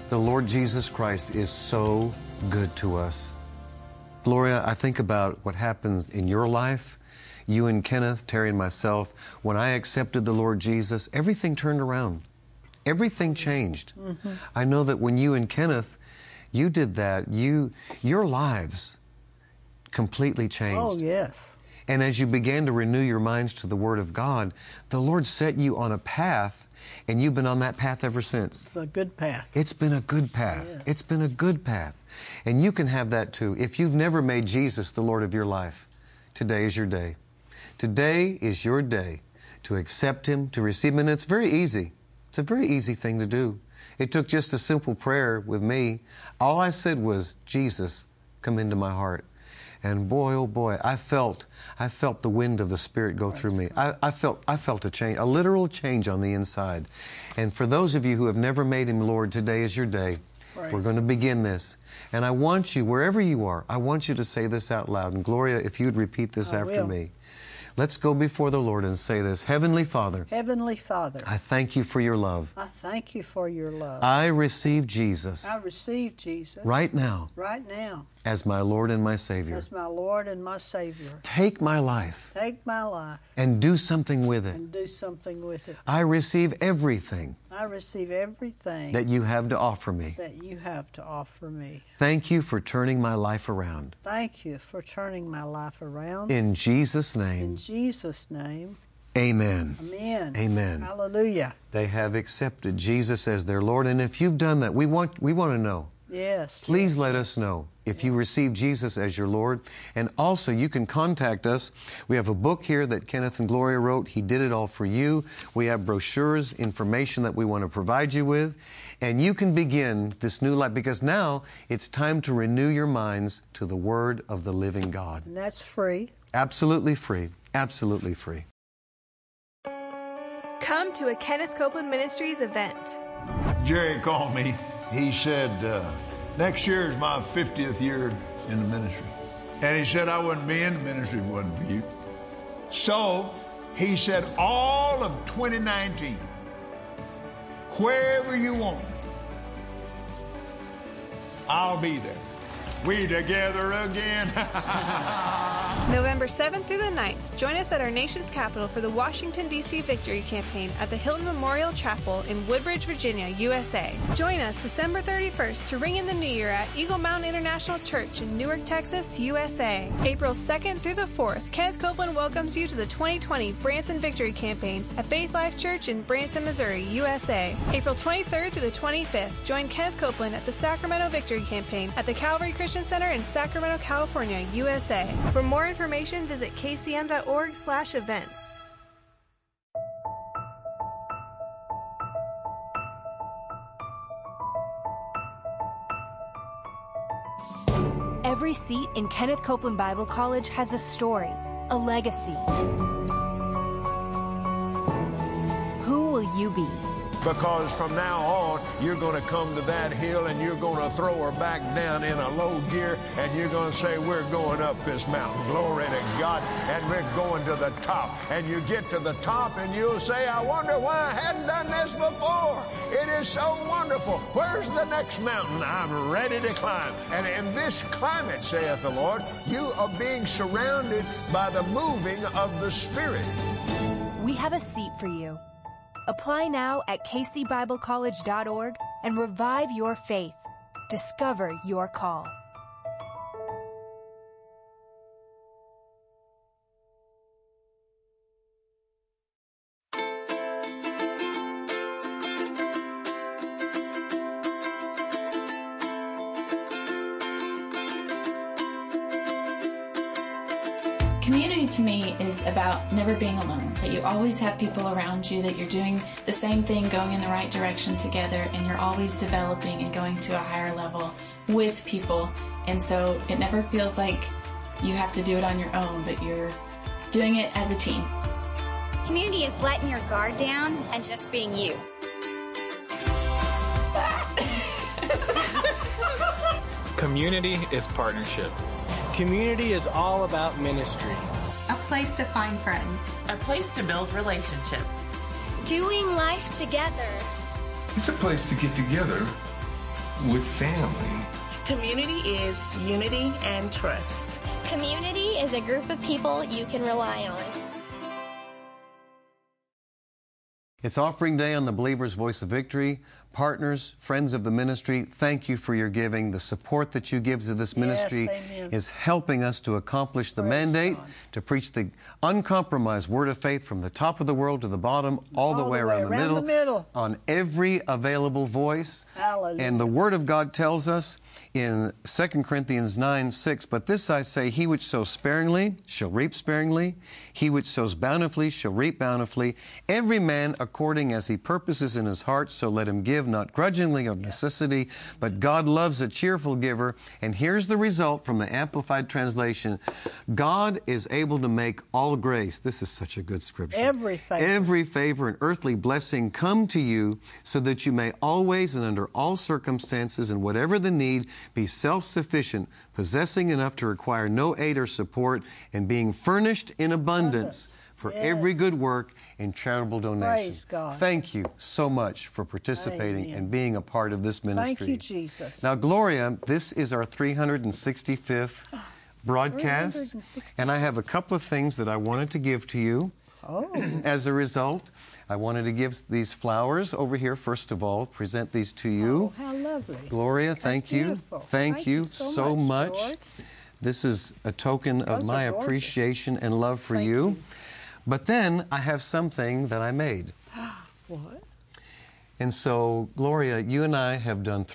The Lord Jesus Christ is so good to us. Gloria, I think about what happens in your life, you and Kenneth, Terry and myself. When I accepted the Lord Jesus, everything turned around. Everything changed. Mm-hmm. I know that when you and Kenneth, you did that, your lives completely changed. Oh, yes. And as you began to renew your minds to the Word of God, the Lord set you on a path, and you've been on that path ever since. It's a good path. It's been a good path. Yes. It's been a good path. And you can have that too. If you've never made Jesus the Lord of your life, today is your day. Today is your day to accept Him, to receive Him. And it's very easy. It's a very easy thing to do. It took just a simple prayer with me. All I said was, Jesus, come into my heart. And boy, oh boy, I felt the wind of the Spirit go through me. I felt a change, a literal change on the inside. And for those of you who have never made Him Lord, today is your day. We're going to begin this. And I want you, wherever you are, I want you to say this out loud. And Gloria, if you'd repeat this after me. Let's go before the Lord and say this. Heavenly Father. Heavenly Father. I thank you for your love. I thank you for your love. I receive Jesus. I receive Jesus. Right now. Right now. As my Lord and my Savior. As my Lord and my Savior. Take my life. Take my life. And do something with it. And do something with it. I receive everything. I receive everything. That you have to offer me. That you have to offer me. Thank you for turning my life around. Thank you for turning my life around. In Jesus' name. In Jesus' name. Amen. Amen. Amen. Hallelujah. They have accepted Jesus as their Lord. And if you've done that, we want to know. Yes. Please let us know if you received Jesus as your Lord. And also, you can contact us. We have a book here that Kenneth and Gloria wrote. He did it all for you. We have brochures, information that we want to provide you with. And you can begin this new life, because now it's time to renew your minds to the Word of the living God. And that's free. Absolutely free. Absolutely free. Come to a Kenneth Copeland Ministries event. Jerry called me. He said, next year is my 50th year in the ministry. And he said I wouldn't be in the ministry if it wasn't for you. So he said all of 2019, wherever you want, I'll be there. We together again. November 7th through the 9th, join us at our nation's capital for the Washington, D.C. Victory Campaign at the Hilton Memorial Chapel in Woodbridge, Virginia, USA. Join us December 31st to ring in the new year at Eagle Mountain International Church in Newark, Texas, USA. April 2nd through the 4th, Kenneth Copeland welcomes you to the 2020 Branson Victory Campaign at Faith Life Church in Branson, Missouri, USA. April 23rd through the 25th, join Kenneth Copeland at the Sacramento Victory Campaign at the Calvary Christian Center in Sacramento, California, USA. For more information, visit kcm.org/events. Every seat in Kenneth Copeland Bible College has a story, a legacy. Who will you be? Because from now on, you're going to come to that hill and you're going to throw her back down in a low gear and you're going to say, we're going up this mountain. Glory to God. And we're going to the top. And you get to the top and you'll say, I wonder why I hadn't done this before. It is so wonderful. Where's the next mountain? I'm ready to climb. And in this climate, saith the Lord, you are being surrounded by the moving of the Spirit. We have a seat for you. Apply now at kcbiblecollege.org and revive your faith. Discover your call. Community to me is about never being alone, that you always have people around you, that you're doing the same thing, going in the right direction together, and you're always developing and going to a higher level with people. And so it never feels like you have to do it on your own, but you're doing it as a team. Community is letting your guard down and just being you. Community is partnership. Community is all about ministry. A place to find friends. A place to build relationships. Doing life together. It's a place to get together with family. Community is unity and trust. Community is a group of people you can rely on. It's Offering Day on the Believer's Voice of Victory. Partners, friends of the ministry, thank you for your giving. The support that you give to this ministry is helping us to accomplish the mandate to preach the uncompromised word of faith from the top of the world to the bottom, all the way around the middle, on every available voice. Hallelujah. And the Word of God tells us in 2 Corinthians 9:6, but this I say, he which sows sparingly shall reap sparingly, he which sows bountifully shall reap bountifully. Every man according as he purposes in his heart, so let him give, not grudgingly of necessity, but God loves a cheerful giver. And here's the result from the Amplified Translation. God is able to make all grace, this is such a good scripture, every favor and earthly blessing come to you, so that you may always and under all circumstances and whatever the need be self-sufficient, possessing enough to require no aid or support, and being furnished in abundance for every good work and charitable donation. Praise God. Thank you so much for participating and being a part of this ministry. Thank you, Jesus. Now, Gloria, this is our 365th broadcast, 365. and I have a couple of things that I wanted to give to you. As a result, I wanted to give these flowers over here, first of all, present these to you. Oh, how lovely. Gloria, thank you. Thank you so much. George. This is a token of my appreciation and love for you. But then I have something that I made. What? And so, Gloria, you and I have done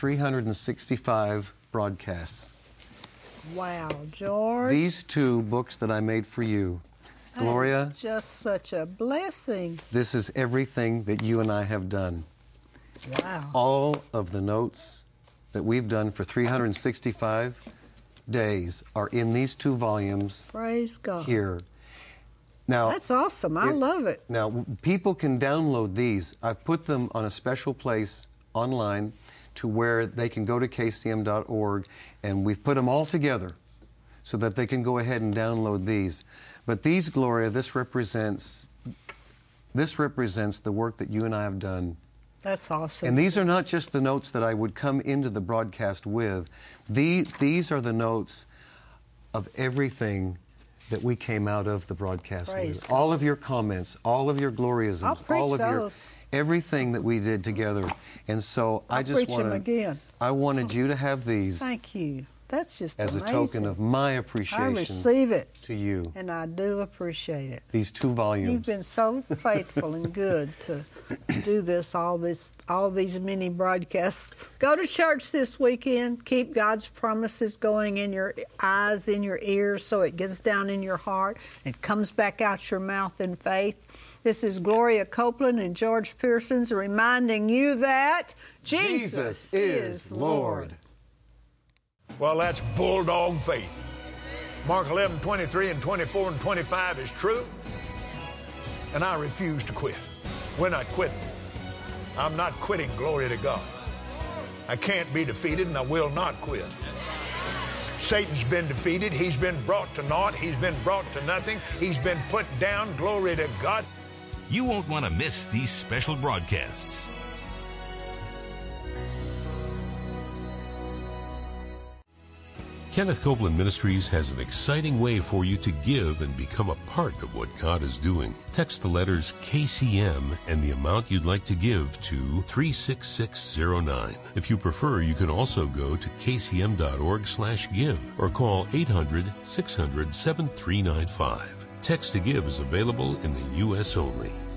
365 broadcasts. Wow, George. These two books that I made for you, Gloria, is just such a blessing. this is everything that you and I have done. Wow. All of the notes that we've done for 365 days are in these two volumes. Praise God. Here. Now, that's awesome. I love it. Now, people can download these. I've put them on a special place online to where they can go to kcm.org, and we've put them all together so that they can go ahead and download these. But these, Gloria, this represents the work that you and I have done. That's awesome. And these are not just the notes that I would come into the broadcast with. These are the notes of everything that we came out of the broadcast with. All of your comments, all of your gloriisms, all of your everything that we did together. And so I wanted you to have these. Thank you. That's just as amazing. a token of my appreciation. I receive it to you. And I do appreciate it. These two volumes. You've been so faithful and good to do all these mini broadcasts. Go to church this weekend. Keep God's promises going in your eyes, in your ears, so it gets down in your heart and comes back out your mouth in faith. This is Gloria Copeland and George Pearsons reminding you that Jesus is Lord. Well, that's bulldog faith. Mark 11:23 and 24 and 25 is true, and I refuse to quit. We're not quitting. I'm not quitting, glory to God. I can't be defeated, and I will not quit. Satan's been defeated. He's been brought to naught. He's been brought to nothing. He's been put down, glory to God. You won't want to miss these special broadcasts. Kenneth Copeland Ministries has an exciting way for you to give and become a part of what God is doing. Text the letters KCM and the amount you'd like to give to 36609. If you prefer, you can also go to kcm.org/give or call 800-600-7395. Text to give is available in the U.S. only.